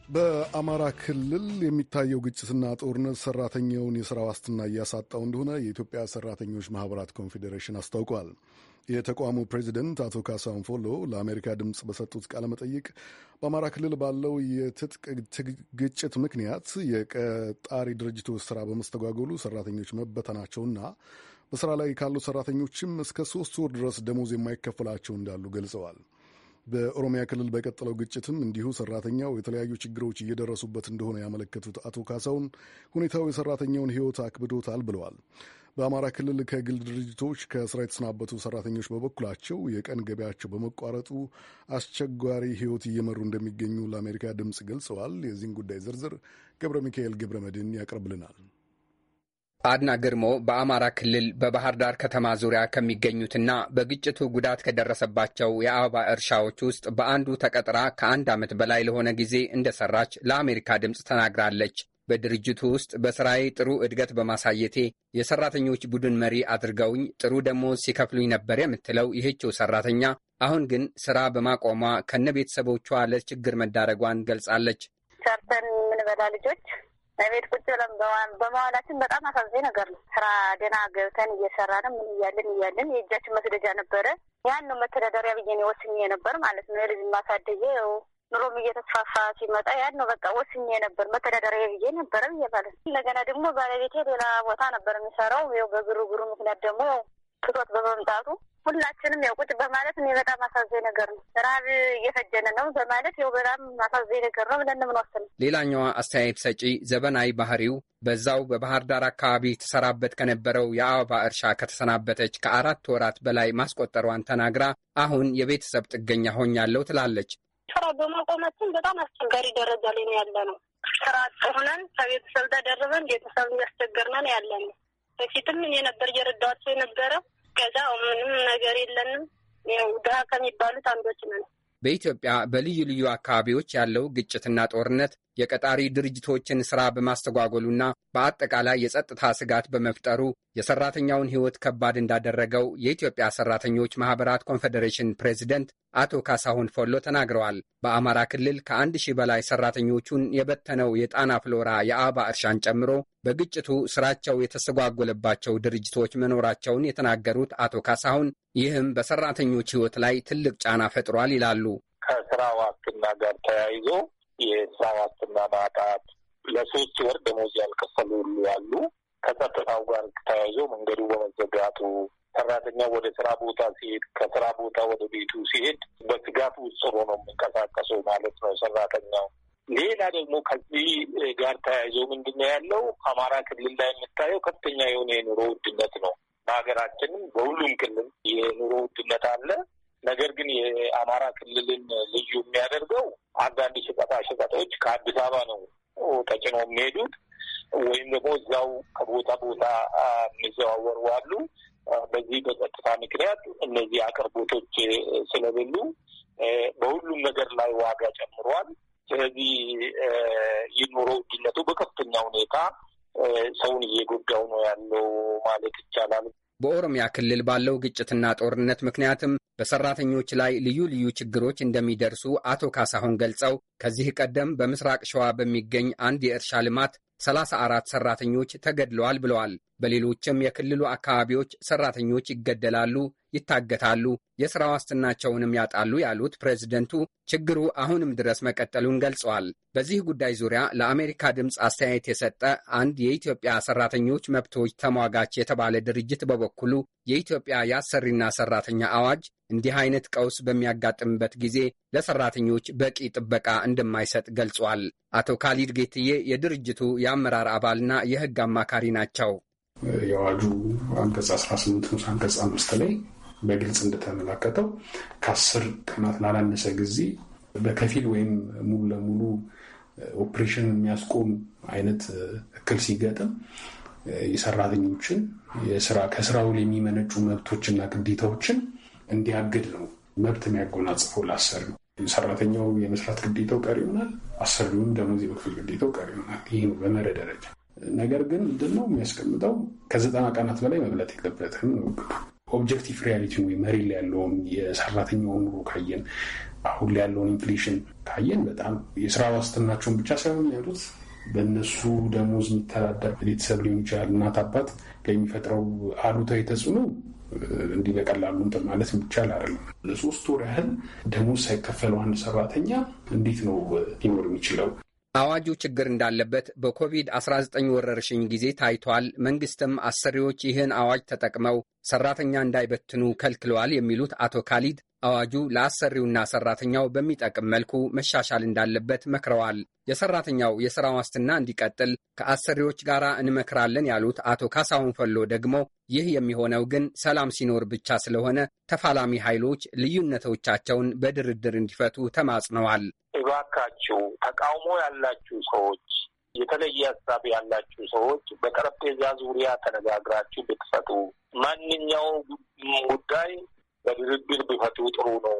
በአማራ ክልል የሚታየው ግጭትና ጦርነት ሰራተኛውን የሥራ ዋስትና እያሳጣው እንደሆነ የኢትዮጵያ ሰራተኞች ማኅበራት ኮንፌዴሬሽን አስታውቋል። የተቋሙ ፕሬዚደንት አቶ ካሳሁን ፎሎ ለአሜሪካ ድምፅ በሰጡት ቃለ መጠይቅ በአማራ ክልል ባለው የትጥቅ ግጭት ምክንያት የቀጣሪ ድርጅቶች ሥራ በመስተጓጎሉ ሰራተኞች መበተናቸውና በሥራ ላይ ካሉ ሰራተኞችም እስከ 3 ወር ድረስ ደሞዝ የማይከፈላቸው እንዳሉ ገልጸዋል። በኦሮሚያ ክልል በቀጠለው ግጭትም እንዲሁ ሰራተኛው የተለያዩ ችግሮች እየደረሱበት እንደሆነ ያመለከቱት አቶ ካሳሁን ሁኔታው የሰራተኛውን ሕይወት አክብዶታል ብለዋል። በአማራ ክልል ከግል ድርጅቶች ከስራ የተሰናበቱ ሰራተኞች በበኩላቸው የቀን ገበያቸው በመቋረጡ አስቸጋሪ ሕይወት እየመሩ እንደሚገኙ ለአሜሪካ ድምፅ ገልጸዋል። የዚህን ጉዳይ ዝርዝር ገብረ ሚካኤል ገብረ መድህን ያቀርብልናል። አድና ግርሞ በአማራ ክልል በባህር ዳር ከተማ ዙሪያ ከሚገኙትና በግጭቱ ጉዳት ከደረሰባቸው የአበባ እርሻዎች ውስጥ በአንዱ ተቀጥራ ከ1 ዓመት በላይ ለሆነ ጊዜ እንደሰራች ለአሜሪካ ድምፅ ተናግራለች። በድርጅቱ ውስጥ በስራዬ ጥሩ እድገት በማሳየቴ የሰራተኞች ቡድን መሪ አድርገውኝ ጥሩ ደሞዝ ሲከፍሉኝ ነበር የምትለው ይህችው ሰራተኛ አሁን ግን ስራ በማቆሟ ከነ ቤተሰቦቿ ለችግር መዳረጓን ገልጻለች። ሰርተን የምንበላ ልጆች ቤት ቁጭ ብለን በመዋላችን በጣም አሳዛኝ ነገር ነው። ስራ ደህና ገብተን እየሰራን ምን እያለን የእጃችን መስደጃ ነበረ። ያን ነው መተዳደሪያ ብዬ ነው ወስኜ ነበር ማለት ነው። የልጅ ማሳደጌ ኑሮም እየተስፋፋ ሲመጣ ያን ነው በቃ ወስኜ ነበር መተዳደሪያ ብዬ ነበረ ማለት ነው። እንደገና ደግሞ ባለቤቴ ሌላ ቦታ ነበር የሚሰራው። ያው በግሩግሩ ምክንያት ደግሞ ክቶት በመምጣቱ ሁላችንም ያው ቁጭ በማለት እኔ በጣም አሳዛኝ ነገር ነው። ረሃብ እየፈጀነ ነው በማለት ያው በጣም አሳዛኝ ነገር ነው ብለን ምን ወሰነ። ሌላኛዋ አስተያየት ሰጪ ዘበናይ ባህሪው በዛው በባህር ዳር አካባቢ ተሰራበት ከነበረው የአበባ እርሻ ከተሰናበተች ከ4 ወራት በላይ ማስቆጠሯን ተናግራ አሁን የቤተሰብ ጥገኛ ሆኛለሁ ትላለች። ስራ በማቆማችን በጣም አስቸጋሪ ደረጃ ላይ ነው ያለ ነው። ስራ አጥ ሆነን ከቤተሰብ ተደርበን ቤተሰብ እያስቸገርን ያለ ነው። በፊትም እኔ ነበር እየረዳኋቸው የነበረ ከዛ ምንም ነገር የለንም። ያው ድሃ ከሚባሉት አንዶች ነን። በኢትዮጵያ በልዩ ልዩ አካባቢዎች ያለው ግጭትና ጦርነት የቀጣሪ ድርጅቶችን ስራ በማስተጓጎሉና በአጠቃላይ የጸጥታ ስጋት በመፍጠሩ የሰራተኛውን ሕይወት ከባድ እንዳደረገው የኢትዮጵያ ሰራተኞች ማኅበራት ኮንፌዴሬሽን ፕሬዚደንት አቶ ካሳሁን ፎሎ ተናግረዋል። በአማራ ክልል ከ1000 በላይ ሰራተኞቹን የበተነው የጣና ፍሎራ የአበባ እርሻን ጨምሮ በግጭቱ ስራቸው የተስተጓጎለባቸው ድርጅቶች መኖራቸውን የተናገሩት አቶ ካሳሁን ይህም በሰራተኞች ሕይወት ላይ ትልቅ ጫና ፈጥሯል ይላሉ። ከስራ ዋስትና ጋር ተያይዞ የስራ ዋስትና ማጣት፣ ለ3 ወር ደሞዝ ያልከፈሉ ሁሉ አሉ። ከጸጥታው ጋር ተያይዞ መንገዱ በመዘጋቱ ሰራተኛ ወደ ስራ ቦታ ሲሄድ ከስራ ቦታ ወደ ቤቱ ሲሄድ በስጋት ውስጥ ሆኖ ነው የሚንቀሳቀሰው ማለት ነው ሰራተኛው። ሌላ ደግሞ ከዚህ ጋር ተያይዞ ምንድነው ያለው አማራ ክልል ላይ የምታየው ከፍተኛ የሆነ የኑሮ ውድነት ነው። በሀገራችንም በሁሉም ክልል የኑሮ ውድነት አለ። ነገር ግን የአማራ ክልልን ልዩ የሚያደርገው አንዳንድ ሸቀጣሸቀጦች ከአዲስ አበባ ነው ተጭነው የሚሄዱት ወይም ደግሞ እዛው ከቦታ ቦታ የሚዘዋወሩ አሉ። በዚህ በጸጥታ ምክንያት እነዚህ አቅርቦቶች ስለሌሉ በሁሉም ነገር ላይ ዋጋ ጨምሯል። ስለዚህ የኑሮ ውድነቱ በከፍተኛ ሁኔታ ሰውን እየጎዳው ነው ያለው ማለት ይቻላል። በኦሮሚያ ክልል ባለው ግጭትና ጦርነት ምክንያትም በሰራተኞች ላይ ልዩ ልዩ ችግሮች እንደሚደርሱ አቶ ካሳሁን ገልጸው ከዚህ ቀደም በምስራቅ ሸዋ በሚገኝ አንድ የእርሻ ልማት 34 ሰራተኞች ተገድለዋል ብለዋል። በሌሎችም የክልሉ አካባቢዎች ሰራተኞች ይገደላሉ፣ ይታገታሉ፣ የሥራ ዋስትናቸውንም ያጣሉ ያሉት ፕሬዝደንቱ ችግሩ አሁንም ድረስ መቀጠሉን ገልጸዋል። በዚህ ጉዳይ ዙሪያ ለአሜሪካ ድምፅ አስተያየት የሰጠ አንድ የኢትዮጵያ ሰራተኞች መብቶች ተሟጋች የተባለ ድርጅት በበኩሉ የኢትዮጵያ የአሰሪና ሰራተኛ አዋጅ እንዲህ አይነት ቀውስ በሚያጋጥምበት ጊዜ ለሰራተኞች በቂ ጥበቃ እንደማይሰጥ ገልጿል። አቶ ካሊድ ጌትዬ የድርጅቱ የአመራር አባልና የሕግ አማካሪ ናቸው። የአዋጁ አንቀጽ 18 ንዑስ አንቀጽ 5 ላይ በግልጽ እንደተመላከተው ከ10 ቀናት ላላነሰ ጊዜ በከፊል ወይም ሙሉ ለሙሉ ኦፕሬሽን የሚያስቆም አይነት እክል ሲገጥም የሰራተኞችን ከስራው ላይ የሚመነጩ መብቶችና ግዴታዎችን እንዲያግድ ነው መብት የሚያጎናጽፈው ለአሰሪው። ሰራተኛው የመስራት ግዴታው ቀሪ ይሆናል፣ አሰሪውም ደሞዝ የመክፈል ግዴታው ቀሪ ይሆናል። ይህ ነው በመርህ ደረጃ። ነገር ግን ምንድነው የሚያስቀምጠው ከ90 ቀናት በላይ መብለጥ የለበትም ነው። ኦብጀክቲቭ ሪያሊቲ ወይ መሬት ላይ ያለውን የሰራተኛውን ኑሮ ካየን አሁን ላይ ያለውን ኢንፍሌሽን ካየን በጣም የስራ ዋስትናቸውን ብቻ ሳይሆን የሚያሉት በእነሱ ደሞዝ የሚተዳደር ቤተሰብ ሊሆን ይችላል እናት አባት ለሚፈጥረው አሉታዊ ተጽዕኖ እንዲህ በቀላሉ እንትን ማለት የሚቻል አይደለም። ለ3 ወር ያህል ደሞዝ ሳይከፈለው አንድ ሰራተኛ እንዴት ነው ሊኖር የሚችለው? አዋጁ ችግር እንዳለበት በኮቪድ-19 ወረርሽኝ ጊዜ ታይቷል። መንግስትም አሰሪዎች ይህን አዋጅ ተጠቅመው ሰራተኛ እንዳይበትኑ ከልክለዋል የሚሉት አቶ ካሊድ አዋጁ ለአሰሪውና ሰራተኛው በሚጠቅም መልኩ መሻሻል እንዳለበት መክረዋል። የሰራተኛው የሥራ ዋስትና እንዲቀጥል ከአሰሪዎች ጋር እንመክራለን ያሉት አቶ ካሳሁን ፈሎ ደግሞ ይህ የሚሆነው ግን ሰላም ሲኖር ብቻ ስለሆነ ተፋላሚ ኃይሎች ልዩነቶቻቸውን በድርድር እንዲፈቱ ተማጽነዋል። እባካችሁ ተቃውሞ ያላችሁ ሰዎች፣ የተለየ ሀሳብ ያላችሁ ሰዎች በጠረጴዛ ዙሪያ ተነጋግራችሁ ብትፈቱ፣ ማንኛውም ጉዳይ በድርድር ቢፈቱ ጥሩ ነው።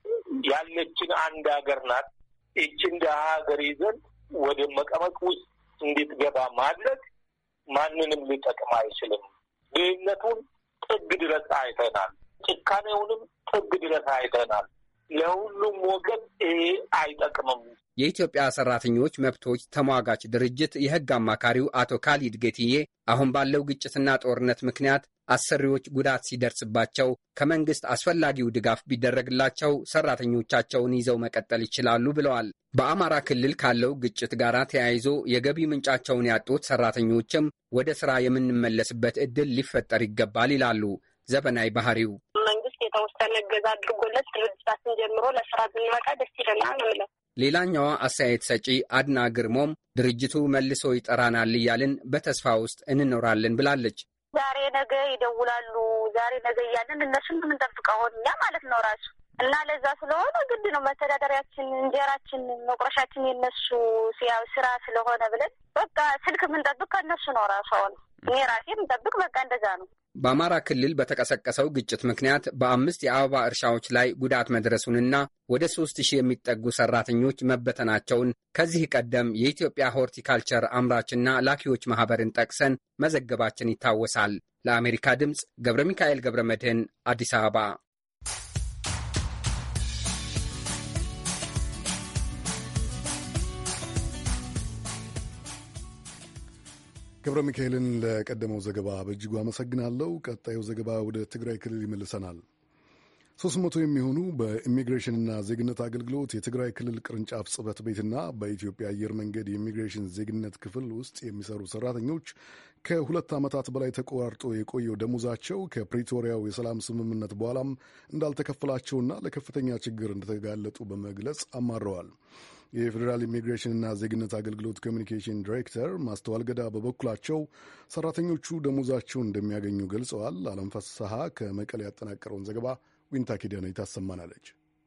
ያለችን አንድ ሀገር ናት። ይችን ደሃ ሀገር ይዘን ወደ መቀመቅ ውስጥ እንድትገባ ማድረግ ማንንም ሊጠቅም አይችልም። ድህነቱን ጥግ ድረስ አይተናል። ጭካኔውንም ጥግ ድረስ አይተናል። ለሁሉም ወገን ይሄ አይጠቅምም። የኢትዮጵያ ሰራተኞች መብቶች ተሟጋች ድርጅት የሕግ አማካሪው አቶ ካሊድ ጌትዬ አሁን ባለው ግጭትና ጦርነት ምክንያት አሰሪዎች ጉዳት ሲደርስባቸው ከመንግስት አስፈላጊው ድጋፍ ቢደረግላቸው ሰራተኞቻቸውን ይዘው መቀጠል ይችላሉ ብለዋል። በአማራ ክልል ካለው ግጭት ጋር ተያይዞ የገቢ ምንጫቸውን ያጡት ሰራተኞችም ወደ ስራ የምንመለስበት ዕድል ሊፈጠር ይገባል ይላሉ ዘበናይ ባህሪው። መንግስት የተወሰነ እገዛ አድርጎለት ድርጅታችን ጀምሮ ለስራ ብንመጣ ደስ ይለናል ነው። ሌላኛዋ አስተያየት ሰጪ አድና ግርሞም ድርጅቱ መልሶ ይጠራናል እያልን በተስፋ ውስጥ እንኖራለን ብላለች። ዛሬ ነገ ይደውላሉ፣ ዛሬ ነገ እያለን እነሱን የምንጠብቀው እኛ ማለት ነው ራሱ እና ለዛ ስለሆነ ግድ ነው መተዳደሪያችን፣ እንጀራችን፣ መቁረሻችን የነሱ ስራ ስለሆነ ብለን በቃ ስልክ የምንጠብቅ ከእነሱ ነው ራሱ። አሁን እኔ ራሴ የምንጠብቅ በቃ እንደዛ ነው። በአማራ ክልል በተቀሰቀሰው ግጭት ምክንያት በ5 የአበባ እርሻዎች ላይ ጉዳት መድረሱንና ወደ 3000 የሚጠጉ ሰራተኞች መበተናቸውን ከዚህ ቀደም የኢትዮጵያ ሆርቲካልቸር አምራችና ላኪዎች ማህበርን ጠቅሰን መዘገባችን ይታወሳል። ለአሜሪካ ድምፅ ገብረ ሚካኤል ገብረ መድህን አዲስ አበባ። ገብረ ሚካኤልን ለቀደመው ዘገባ በእጅጉ አመሰግናለሁ። ቀጣዩ ዘገባ ወደ ትግራይ ክልል ይመልሰናል። 300 የሚሆኑ በኢሚግሬሽንና ዜግነት አገልግሎት የትግራይ ክልል ቅርንጫፍ ጽሕፈት ቤትና በኢትዮጵያ አየር መንገድ የኢሚግሬሽን ዜግነት ክፍል ውስጥ የሚሰሩ ሰራተኞች ከ2 ዓመታት በላይ ተቆራርጦ የቆየው ደሞዛቸው ከፕሪቶሪያው የሰላም ስምምነት በኋላም እንዳልተከፈላቸውና ለከፍተኛ ችግር እንደተጋለጡ በመግለጽ አማረዋል። የፌዴራል ኢሚግሬሽንና ዜግነት አገልግሎት ኮሚኒኬሽን ዲሬክተር ማስተዋል ገዳ በበኩላቸው ሰራተኞቹ ደሞዛቸውን እንደሚያገኙ ገልጸዋል። አለም ፍስሐ ከመቀሌ ያጠናቀረውን ዘገባ ዊንታ ኪዳነ ታሰማናለች።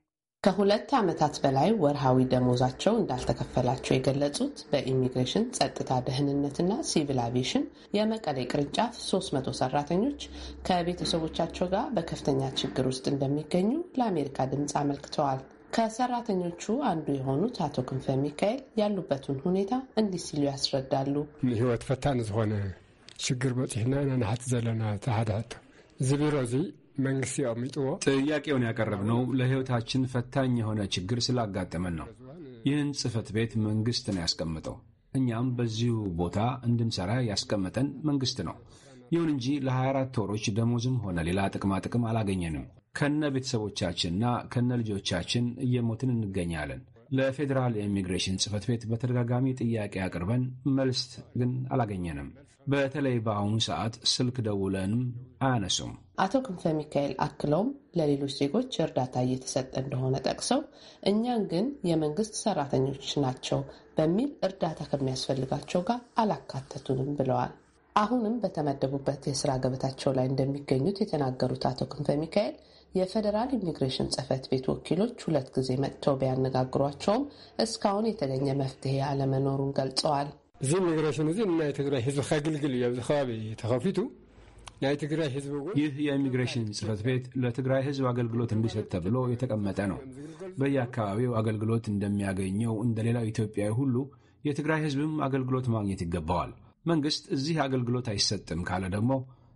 ከ2 ዓመታት በላይ ወርሃዊ ደሞዛቸው እንዳልተከፈላቸው የገለጹት በኢሚግሬሽን ጸጥታ፣ ደህንነትና ሲቪል አቪዬሽን የመቀሌ ቅርንጫፍ 300 ሰራተኞች ከቤተሰቦቻቸው ጋር በከፍተኛ ችግር ውስጥ እንደሚገኙ ለአሜሪካ ድምፅ አመልክተዋል። ከሰራተኞቹ አንዱ የሆኑት አቶ ክንፈ ሚካኤል ያሉበትን ሁኔታ እንዲህ ሲሉ ያስረዳሉ። ህይወት ፈታን ዝኾነ ችግር በፂሕና ኢና ንሓት ዘለና ተሓድሕቶ እዚ ቢሮ እዚ መንግስቲ ኣሚጥዎ ጥያቄውን ያቀረብነው ለህይወታችን ፈታኝ የሆነ ችግር ስላጋጠመን ነው። ይህን ጽሕፈት ቤት መንግስት ነው ያስቀምጠው። እኛም በዚሁ ቦታ እንድንሰራ ያስቀመጠን መንግስት ነው። ይሁን እንጂ ለ24 ወሮች ደሞዝም ሆነ ሌላ ጥቅማጥቅም አላገኘንም። ከነ ቤተሰቦቻችንና ከነ ልጆቻችን እየሞትን እንገኛለን። ለፌዴራል የኢሚግሬሽን ጽሕፈት ቤት በተደጋጋሚ ጥያቄ አቅርበን መልስ ግን አላገኘንም። በተለይ በአሁኑ ሰዓት ስልክ ደውለንም አያነሱም። አቶ ክንፈ ሚካኤል አክለውም ለሌሎች ዜጎች እርዳታ እየተሰጠ እንደሆነ ጠቅሰው እኛን ግን የመንግስት ሰራተኞች ናቸው በሚል እርዳታ ከሚያስፈልጋቸው ጋር አላካተቱንም ብለዋል። አሁንም በተመደቡበት የስራ ገበታቸው ላይ እንደሚገኙት የተናገሩት አቶ ክንፈ ሚካኤል የፌዴራል ኢሚግሬሽን ጽሕፈት ቤት ወኪሎች 2 ጊዜ መጥተው ቢያነጋግሯቸውም እስካሁን የተገኘ መፍትሄ አለመኖሩን ገልጸዋል። እዚ ኢሚግሬሽን እዚ ናይ ትግራይ ህዝቢ ከግልግል እዩ። ኣብዚ ከባቢ ተኸፊቱ ናይ ትግራይ ህዝቢ ይህ የኢሚግሬሽን ጽሕፈት ቤት ለትግራይ ህዝብ አገልግሎት እንዲሰጥ ተብሎ የተቀመጠ ነው። በየአካባቢው አገልግሎት እንደሚያገኘው እንደሌላው ኢትዮጵያዊ ሁሉ የትግራይ ህዝብም አገልግሎት ማግኘት ይገባዋል። መንግስት እዚህ አገልግሎት አይሰጥም ካለ ደግሞ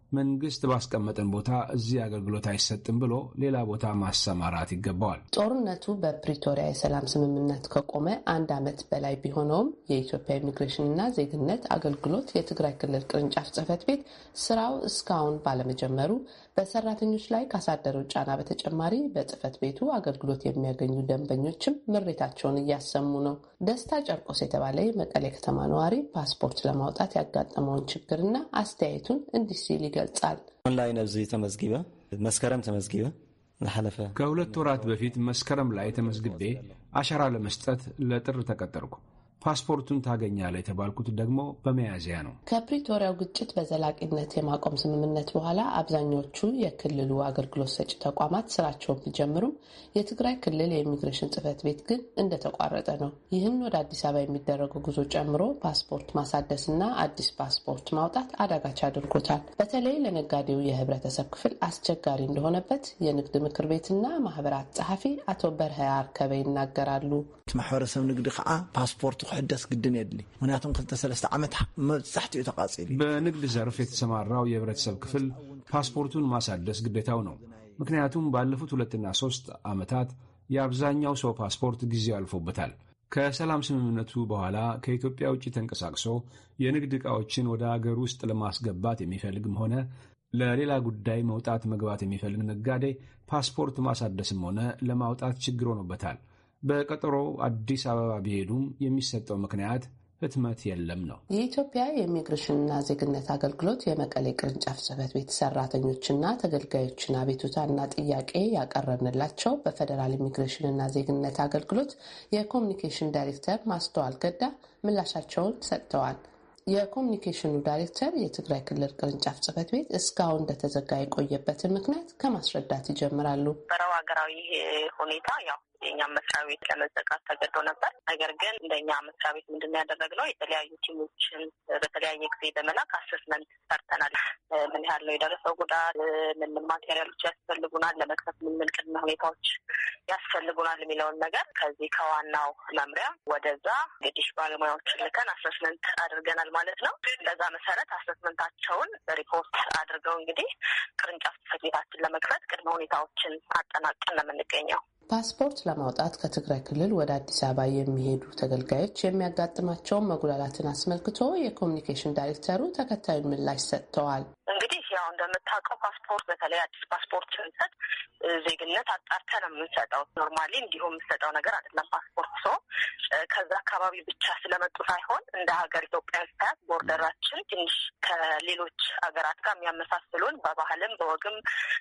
መንግስት ባስቀመጠን ቦታ እዚህ አገልግሎት አይሰጥም ብሎ ሌላ ቦታ ማሰማራት ይገባዋል። ጦርነቱ በፕሪቶሪያ የሰላም ስምምነት ከቆመ 1 ዓመት በላይ ቢሆነውም የኢትዮጵያ ኢሚግሬሽንና ዜግነት አገልግሎት የትግራይ ክልል ቅርንጫፍ ጽሕፈት ቤት ስራው እስካሁን ባለመጀመሩ በሰራተኞች ላይ ካሳደረው ጫና በተጨማሪ በጽሕፈት ቤቱ አገልግሎት የሚያገኙ ደንበኞችም ምሬታቸውን እያሰሙ ነው። ደስታ ጨርቆስ የተባለ የመቀሌ ከተማ ነዋሪ ፓስፖርት ለማውጣት ያጋጠመውን ችግርና አስተያየቱን እንዲህ ሲል ይገልጻል። ኦንላይን ኣብዚ ተመዝጊበ መስከረም ተመዝጊበ ለሐለፈ ከ2 ወራት በፊት መስከረም ላይ ተመዝግቤ አሻራ ለመስጠት ለጥር ተቀጠርኩ። ፓስፖርቱን ታገኛለህ የተባልኩት ደግሞ በሚያዝያ ነው። ከፕሪቶሪያው ግጭት በዘላቂነት የማቆም ስምምነት በኋላ አብዛኞቹ የክልሉ አገልግሎት ሰጪ ተቋማት ስራቸውን ቢጀምሩም የትግራይ ክልል የኢሚግሬሽን ጽሕፈት ቤት ግን እንደተቋረጠ ነው። ይህን ወደ አዲስ አበባ የሚደረገው ጉዞ ጨምሮ ፓስፖርት ማሳደስና አዲስ ፓስፖርት ማውጣት አዳጋች አድርጎታል። በተለይ ለነጋዴው የህብረተሰብ ክፍል አስቸጋሪ እንደሆነበት የንግድ ምክር ቤትና ማህበራት ጸሐፊ አቶ በርሀ አርከበ ይናገራሉ። ማህበረሰብ ንግድ ከዓ ፓስፖርት ሕደስ ግድን የድሊ ምክንያቱም 2-3 ዓመት መብዛሕትኡ ተቃጺሉ በንግድ ዘርፍ የተሰማራው የህብረተሰብ ክፍል ፓስፖርቱን ማሳደስ ግዴታው ነው። ምክንያቱም ባለፉት 2 እና 3 ዓመታት የአብዛኛው ሰው ፓስፖርት ጊዜው አልፎበታል። ከሰላም ስምምነቱ በኋላ ከኢትዮጵያ ውጭ ተንቀሳቅሶ የንግድ ዕቃዎችን ወደ አገር ውስጥ ለማስገባት የሚፈልግም ሆነ ለሌላ ጉዳይ መውጣት መግባት የሚፈልግ ነጋዴ ፓስፖርት ማሳደስም ሆነ ለማውጣት ችግር ሆኖበታል። በቀጠሮ አዲስ አበባ ቢሄዱም የሚሰጠው ምክንያት ህትመት የለም ነው። የኢትዮጵያ የኢሚግሬሽንና ዜግነት አገልግሎት የመቀሌ ቅርንጫፍ ጽሕፈት ቤት ሰራተኞችና ተገልጋዮችን አቤቱታና ጥያቄ ያቀረብንላቸው በፌዴራል ኢሚግሬሽንና ዜግነት አገልግሎት የኮሚኒኬሽን ዳይሬክተር ማስተዋል ገዳ ምላሻቸውን ሰጥተዋል። የኮሚኒኬሽኑ ዳይሬክተር የትግራይ ክልል ቅርንጫፍ ጽሕፈት ቤት እስካሁን እንደተዘጋ የቆየበትን ምክንያት ከማስረዳት ይጀምራሉ። በረው ሀገራዊ ሁኔታ ያው የኛም መስሪያ ቤት ለመዘጋት ተገዶ ነበር። ነገር ግን እንደኛ መስሪያ ቤት ምንድን ያደረግነው የተለያዩ ቲሞችን በተለያየ ጊዜ በመላክ አሰስመንት ሰርተናል። ምን ያህል ነው የደረሰው ጉዳት፣ ምን ማቴሪያሎች ያስፈልጉናል፣ ለመክፈት ምን ቅድመ ሁኔታዎች ያስፈልጉናል የሚለውን ነገር ከዚህ ከዋናው መምሪያ ወደዛ እንግዲህ ባለሙያዎችን ልከን አሰስመንት አድርገናል ማለት ነው። በዛ መሰረት አሰስመንታቸውን ሪፖርት አድርገው እንግዲህ ቅርንጫፍ ጽሕፈት ቤታችን ለመክፈት ቅድመ ሁኔታዎችን አጠናቀን ነው የምንገኘው። ፓስፖርት ለማውጣት ከትግራይ ክልል ወደ አዲስ አበባ የሚሄዱ ተገልጋዮች የሚያጋጥማቸውን መጉላላትን አስመልክቶ የኮሚኒኬሽን ዳይሬክተሩ ተከታዩን ምላሽ ሰጥተዋል። እንግዲህ ያው እንደምታውቀው ፓስፖርት በተለይ አዲስ ፓስፖርት ስንሰጥ ዜግነት አጣርተን የምንሰጠው ኖርማሊ እንዲሁ የምንሰጠው ነገር አይደለም። ፓስፖርት ሰው ከዛ አካባቢ ብቻ ስለመጡ ሳይሆን እንደ ሀገር ኢትዮጵያ ስታት ቦርደራችን ትንሽ ከሌሎች ሀገራት ጋር የሚያመሳስሉን በባህልም በወግም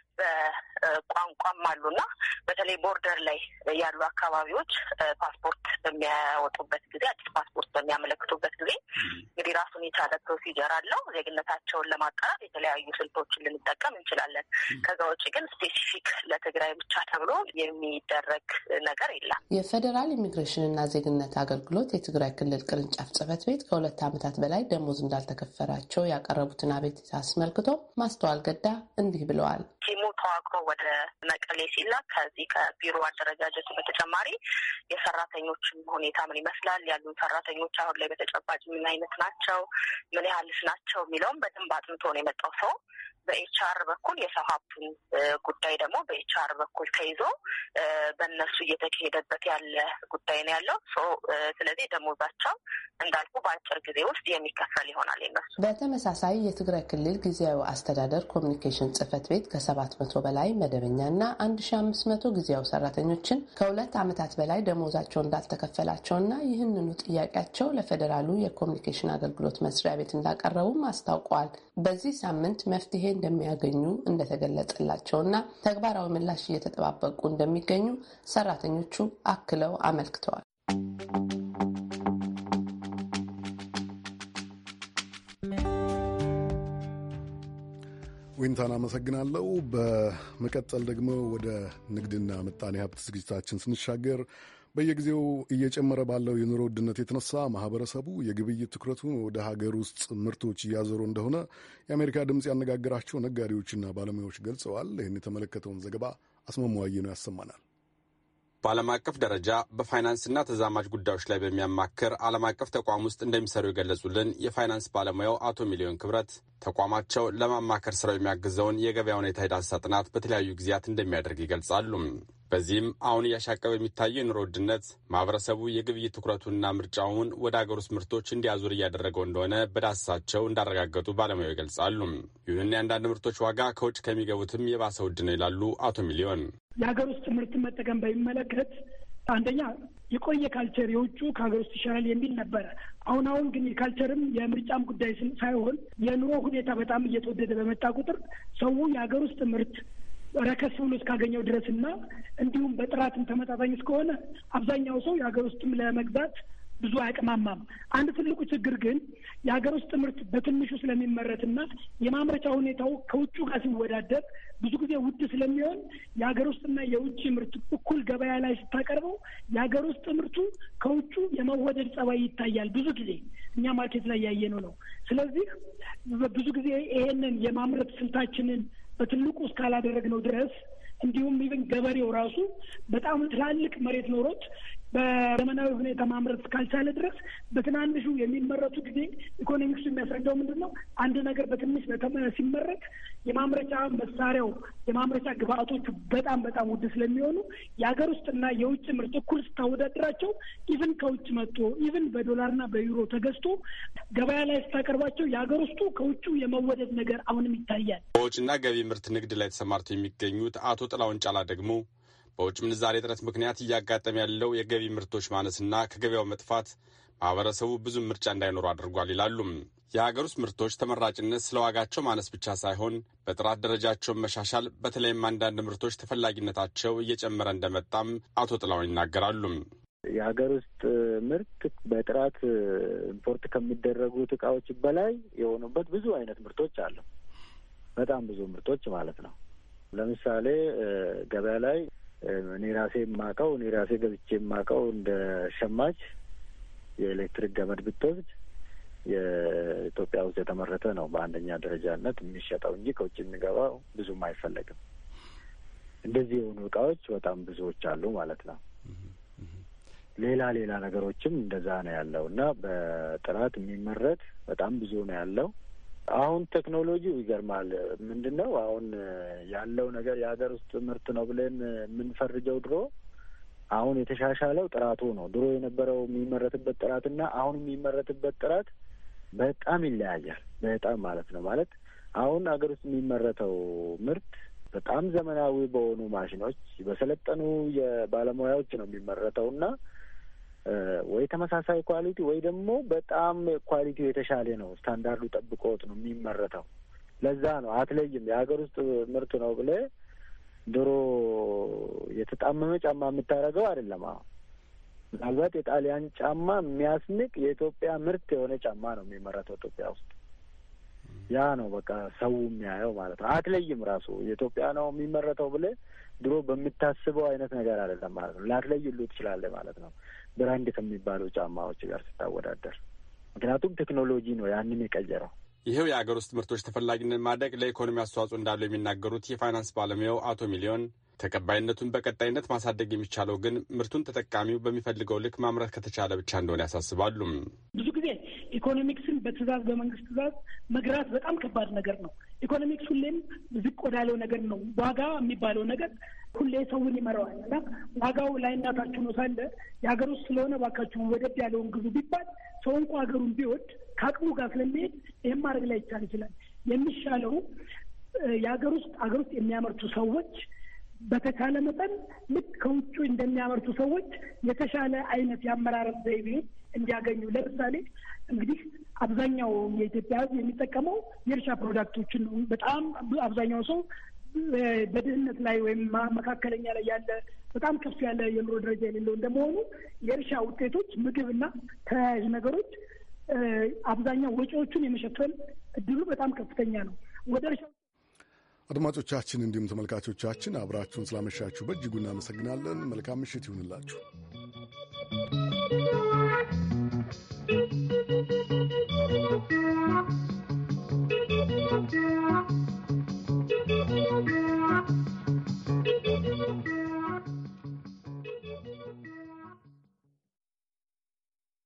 በቋንቋም አሉና በተለይ ቦርደር ላይ ያሉ አካባቢዎች ፓስፖርት በሚያወጡበት ጊዜ አዲስ ፓስፖርት በሚያመለክቱበት ጊዜ እንግዲህ ራሱን የቻለ ፕሮሲጀር አለው። ዜግነታቸውን ለማጣራት የተለያዩ ስልቶችን ልንጠቀም እንችላለን። ከዛ ውጭ ግን ስፔሲፊክ ለትግራይ ብቻ ተብሎ የሚደረግ ነገር የለም። የፌዴራል ኢሚግሬሽንና ዜግነት አገልግሎት የትግራይ ክልል ቅርንጫፍ ጽሕፈት ቤት ከ2 ዓመታት በላይ ደሞዝ እንዳልተከፈላቸው ያቀረቡትን አቤቱታ አስመልክቶ ማስተዋል ገዳ እንዲህ ብለዋል። ቲሙ ተዋቅሮ ወደ መቀሌ ሲላክ ከዚህ ከቢሮ አደረጃጀቱ በተጨማሪ የሰራተኞችን ሁኔታ ምን ይመስላል፣ ያሉን ሰራተኞች አሁን ላይ በተጨባጭ ምን አይነት ናቸው፣ ምን ያህልስ ናቸው የሚለውም በደንብ አጥንቶ ነው የመጣው ሰው። በኤችአር በኩል የሰው ሀብቱን ጉዳይ ደግሞ በኤችአር በኩል ተይዞ በእነሱ እየተካሄደበት ያለ ጉዳይ ነው ያለው። ስለዚህ ደሞዛቸው እንዳልኩ በአጭር ጊዜ ውስጥ የሚከፈል ይሆናል የነሱ። በተመሳሳይ የትግራይ ክልል ጊዜያዊ አስተዳደር ኮሚኒኬሽን ጽሕፈት ቤት ከ700 በላይ መደበኛና 1500 ጊዜያዊ ሰራተኞችን ከ2 ዓመታት በላይ ደሞዛቸው እንዳልተከፈላቸውና ይህንኑ ጥያቄያቸው ለፌዴራሉ የኮሚኒኬሽን አገልግሎት መስሪያ ቤት እንዳቀረቡም አስታውቀዋል። በዚህ ሳምንት መፍትሄ እንደሚያገኙ እንደተገለጸላቸውና ተግባራዊ ምላሽ እየተጠባበቁ እንደሚገኙ ሰራተኞቹ አክለው አመልክተዋል። ዊንታን አመሰግናለሁ። በመቀጠል ደግሞ ወደ ንግድና ምጣኔ ሀብት ዝግጅታችን ስንሻገር በየጊዜው እየጨመረ ባለው የኑሮ ውድነት የተነሳ ማህበረሰቡ የግብይት ትኩረቱን ወደ ሀገር ውስጥ ምርቶች እያዞሩ እንደሆነ የአሜሪካ ድምፅ ያነጋገራቸው ነጋዴዎችና ባለሙያዎች ገልጸዋል። ይህን የተመለከተውን ዘገባ አስማማዋዬ ነው ያሰማናል። በዓለም አቀፍ ደረጃ በፋይናንስና ተዛማጅ ጉዳዮች ላይ በሚያማክር ዓለም አቀፍ ተቋም ውስጥ እንደሚሰሩ የገለጹልን የፋይናንስ ባለሙያው አቶ ሚሊዮን ክብረት ተቋማቸው ለማማከር ስራው የሚያግዘውን የገበያ ሁኔታ የዳሰሳ ጥናት በተለያዩ ጊዜያት እንደሚያደርግ ይገልጻሉ። በዚህም አሁን እያሻቀበ የሚታየው የኑሮ ውድነት ማህበረሰቡ የግብይት ትኩረቱንና ምርጫውን ወደ አገር ውስጥ ምርቶች እንዲያዙር እያደረገው እንደሆነ በዳሰሳቸው እንዳረጋገጡ ባለሙያው ይገልጻሉ። ይሁንና የአንዳንድ ምርቶች ዋጋ ከውጭ ከሚገቡትም የባሰ ውድ ነው ይላሉ አቶ ሚሊዮን። የሀገር ውስጥ ምርትን መጠቀም በሚመለከት አንደኛ የቆየ ካልቸር የውጩ ከሀገር ውስጥ ይሻላል የሚል ነበረ። አሁን ግን የካልቸርም የምርጫም ጉዳይ ሳይሆን የኑሮ ሁኔታ በጣም እየተወደደ በመጣ ቁጥር ሰው የሀገር ውስጥ ምርት ረከስ ብሎ እስካገኘው ድረስና እንዲሁም በጥራትም ተመጣጣኝ እስከሆነ አብዛኛው ሰው የሀገር ውስጥም ለመግዛት ብዙ አያቅማማም። አንድ ትልቁ ችግር ግን የሀገር ውስጥ ምርት በትንሹ ስለሚመረትና የማምረቻ ሁኔታው ከውጩ ጋር ሲወዳደር ብዙ ጊዜ ውድ ስለሚሆን የሀገር ውስጥና የውጭ ምርት እኩል ገበያ ላይ ስታቀርበው የሀገር ውስጥ ምርቱ ከውጩ የመወደድ ጸባይ ይታያል። ብዙ ጊዜ እኛ ማርኬት ላይ ያየነው ነው። ስለዚህ ብዙ ጊዜ ይሄንን የማምረት ስልታችንን በትልቁ እስካላደረግነው ድረስ እንዲሁም ኢቭን ገበሬው ራሱ በጣም ትላልቅ መሬት ኖሮት በዘመናዊ ሁኔታ ማምረት እስካልቻለ ድረስ በትናንሹ የሚመረቱ ጊዜ ኢኮኖሚክሱ የሚያስረዳው ምንድን ነው? አንድ ነገር በትንሽ ሲመረት የማምረቻ መሳሪያው የማምረቻ ግብአቶቹ በጣም በጣም ውድ ስለሚሆኑ የሀገር ውስጥና የውጭ ምርት እኩል ስታወዳድራቸው ኢቭን ከውጭ መጥቶ ኢቭን በዶላርና በዩሮ ተገዝቶ ገበያ ላይ ስታቀርባቸው የሀገር ውስጡ ከውጭ የመወደድ ነገር አሁንም ይታያል። በውጭና ገቢ ምርት ንግድ ላይ ተሰማርተው የሚገኙት አቶ ጥላውን ጫላ ደግሞ በውጭ ምንዛሬ እጥረት ምክንያት እያጋጠመ ያለው የገቢ ምርቶች ማነስና ከገበያው መጥፋት ማህበረሰቡ ብዙም ምርጫ እንዳይኖሩ አድርጓል ይላሉ። የሀገር ውስጥ ምርቶች ተመራጭነት ስለ ዋጋቸው ማነስ ብቻ ሳይሆን በጥራት ደረጃቸውን መሻሻል፣ በተለይም አንዳንድ ምርቶች ተፈላጊነታቸው እየጨመረ እንደመጣም አቶ ጥላውን ይናገራሉ። የሀገር ውስጥ ምርት በጥራት ኢምፖርት ከሚደረጉት እቃዎች በላይ የሆኑበት ብዙ አይነት ምርቶች አሉ። በጣም ብዙ ምርቶች ማለት ነው። ለምሳሌ ገበያ ላይ እኔ ራሴ ገብቼ የማውቀው እንደ ሸማች የኤሌክትሪክ ገመድ ብትወስድ የኢትዮጵያ ውስጥ የተመረተ ነው በአንደኛ ደረጃነት የሚሸጠው እንጂ ከውጭ የሚገባው ብዙም አይፈለግም። እንደዚህ የሆኑ እቃዎች በጣም ብዙዎች አሉ ማለት ነው። ሌላ ነገሮችም እንደዛ ነው ያለው እና በጥራት የሚመረት በጣም ብዙ ነው ያለው። አሁን ቴክኖሎጂው ይገርማል። ምንድን ነው አሁን ያለው ነገር የሀገር ውስጥ ምርት ነው ብለን የምንፈርጀው ድሮ አሁን የተሻሻለው ጥራቱ ነው። ድሮ የነበረው የሚመረትበት ጥራትና አሁን የሚመረትበት ጥራት በጣም ይለያያል። በጣም ማለት ነው። ማለት አሁን ሀገር ውስጥ የሚመረተው ምርት በጣም ዘመናዊ በሆኑ ማሽኖች በሰለጠኑ የባለሙያዎች ነው የሚመረተውና ወይ ተመሳሳይ ኳሊቲ ወይ ደግሞ በጣም ኳሊቲው የተሻለ ነው። ስታንዳርዱ ጠብቆት ነው የሚመረተው። ለዛ ነው አትለይም። የሀገር ውስጥ ምርት ነው ብለህ ድሮ የተጣመመ ጫማ የምታደርገው አይደለም። አሁን ምናልባት የጣሊያን ጫማ የሚያስንቅ የኢትዮጵያ ምርት የሆነ ጫማ ነው የሚመረተው ኢትዮጵያ ውስጥ። ያ ነው በቃ ሰው የሚያየው ማለት ነው። አትለይም። ራሱ የኢትዮጵያ ነው የሚመረተው ብለህ ድሮ በምታስበው አይነት ነገር አይደለም ማለት ነው። ላትለይሉ ትችላለህ ማለት ነው ብራንድ ከሚባሉ ጫማዎች ጋር ስታወዳደር። ምክንያቱም ቴክኖሎጂ ነው ያንን የቀየረው። ይኸው የአገር ውስጥ ምርቶች ተፈላጊነት ማደግ ለኢኮኖሚ አስተዋጽኦ እንዳለው የሚናገሩት የፋይናንስ ባለሙያው አቶ ሚሊዮን ተቀባይነቱን በቀጣይነት ማሳደግ የሚቻለው ግን ምርቱን ተጠቃሚው በሚፈልገው ልክ ማምረት ከተቻለ ብቻ እንደሆነ ያሳስባሉ። ብዙ ጊዜ ኢኮኖሚክስን በትእዛዝ በመንግስት ትእዛዝ መግራት በጣም ከባድ ነገር ነው። ኢኮኖሚክስ ሁሌም ዝቅ ወዳለው ነገር ነው። ዋጋ የሚባለው ነገር ሁሌ ሰውን ይመራዋል እና ዋጋው ላይ እናታችሁ ነው ሳለ የሀገር ውስጥ ስለሆነ ባካችሁ ወደድ ያለውን ግዙ ቢባል ሰው እንኳ ሀገሩን ቢወድ ከአቅሙ ጋር ስለሚሄድ ይህም ማድረግ ላይ ይቻል ይችላል። የሚሻለው የሀገር ውስጥ የሚያመርቱ ሰዎች በተቻለ መጠን ልክ ከውጭ እንደሚያመርቱ ሰዎች የተሻለ አይነት የአመራረት ዘይቤ እንዲያገኙ። ለምሳሌ እንግዲህ አብዛኛው የኢትዮጵያ ሕዝብ የሚጠቀመው የእርሻ ፕሮዳክቶችን ነው። በጣም አብዛኛው ሰው በድህነት ላይ ወይም መካከለኛ ላይ ያለ በጣም ከፍ ያለ የኑሮ ደረጃ የሌለው እንደመሆኑ የእርሻ ውጤቶች፣ ምግብና ተያያዥ ነገሮች አብዛኛው ወጪዎቹን የመሸፈን እድሉ በጣም ከፍተኛ ነው። ወደ እርሻ አድማጮቻችን እንዲሁም ተመልካቾቻችን አብራችሁን ስላመሻችሁ በእጅጉ እናመሰግናለን። መልካም ምሽት ይሁንላችሁ።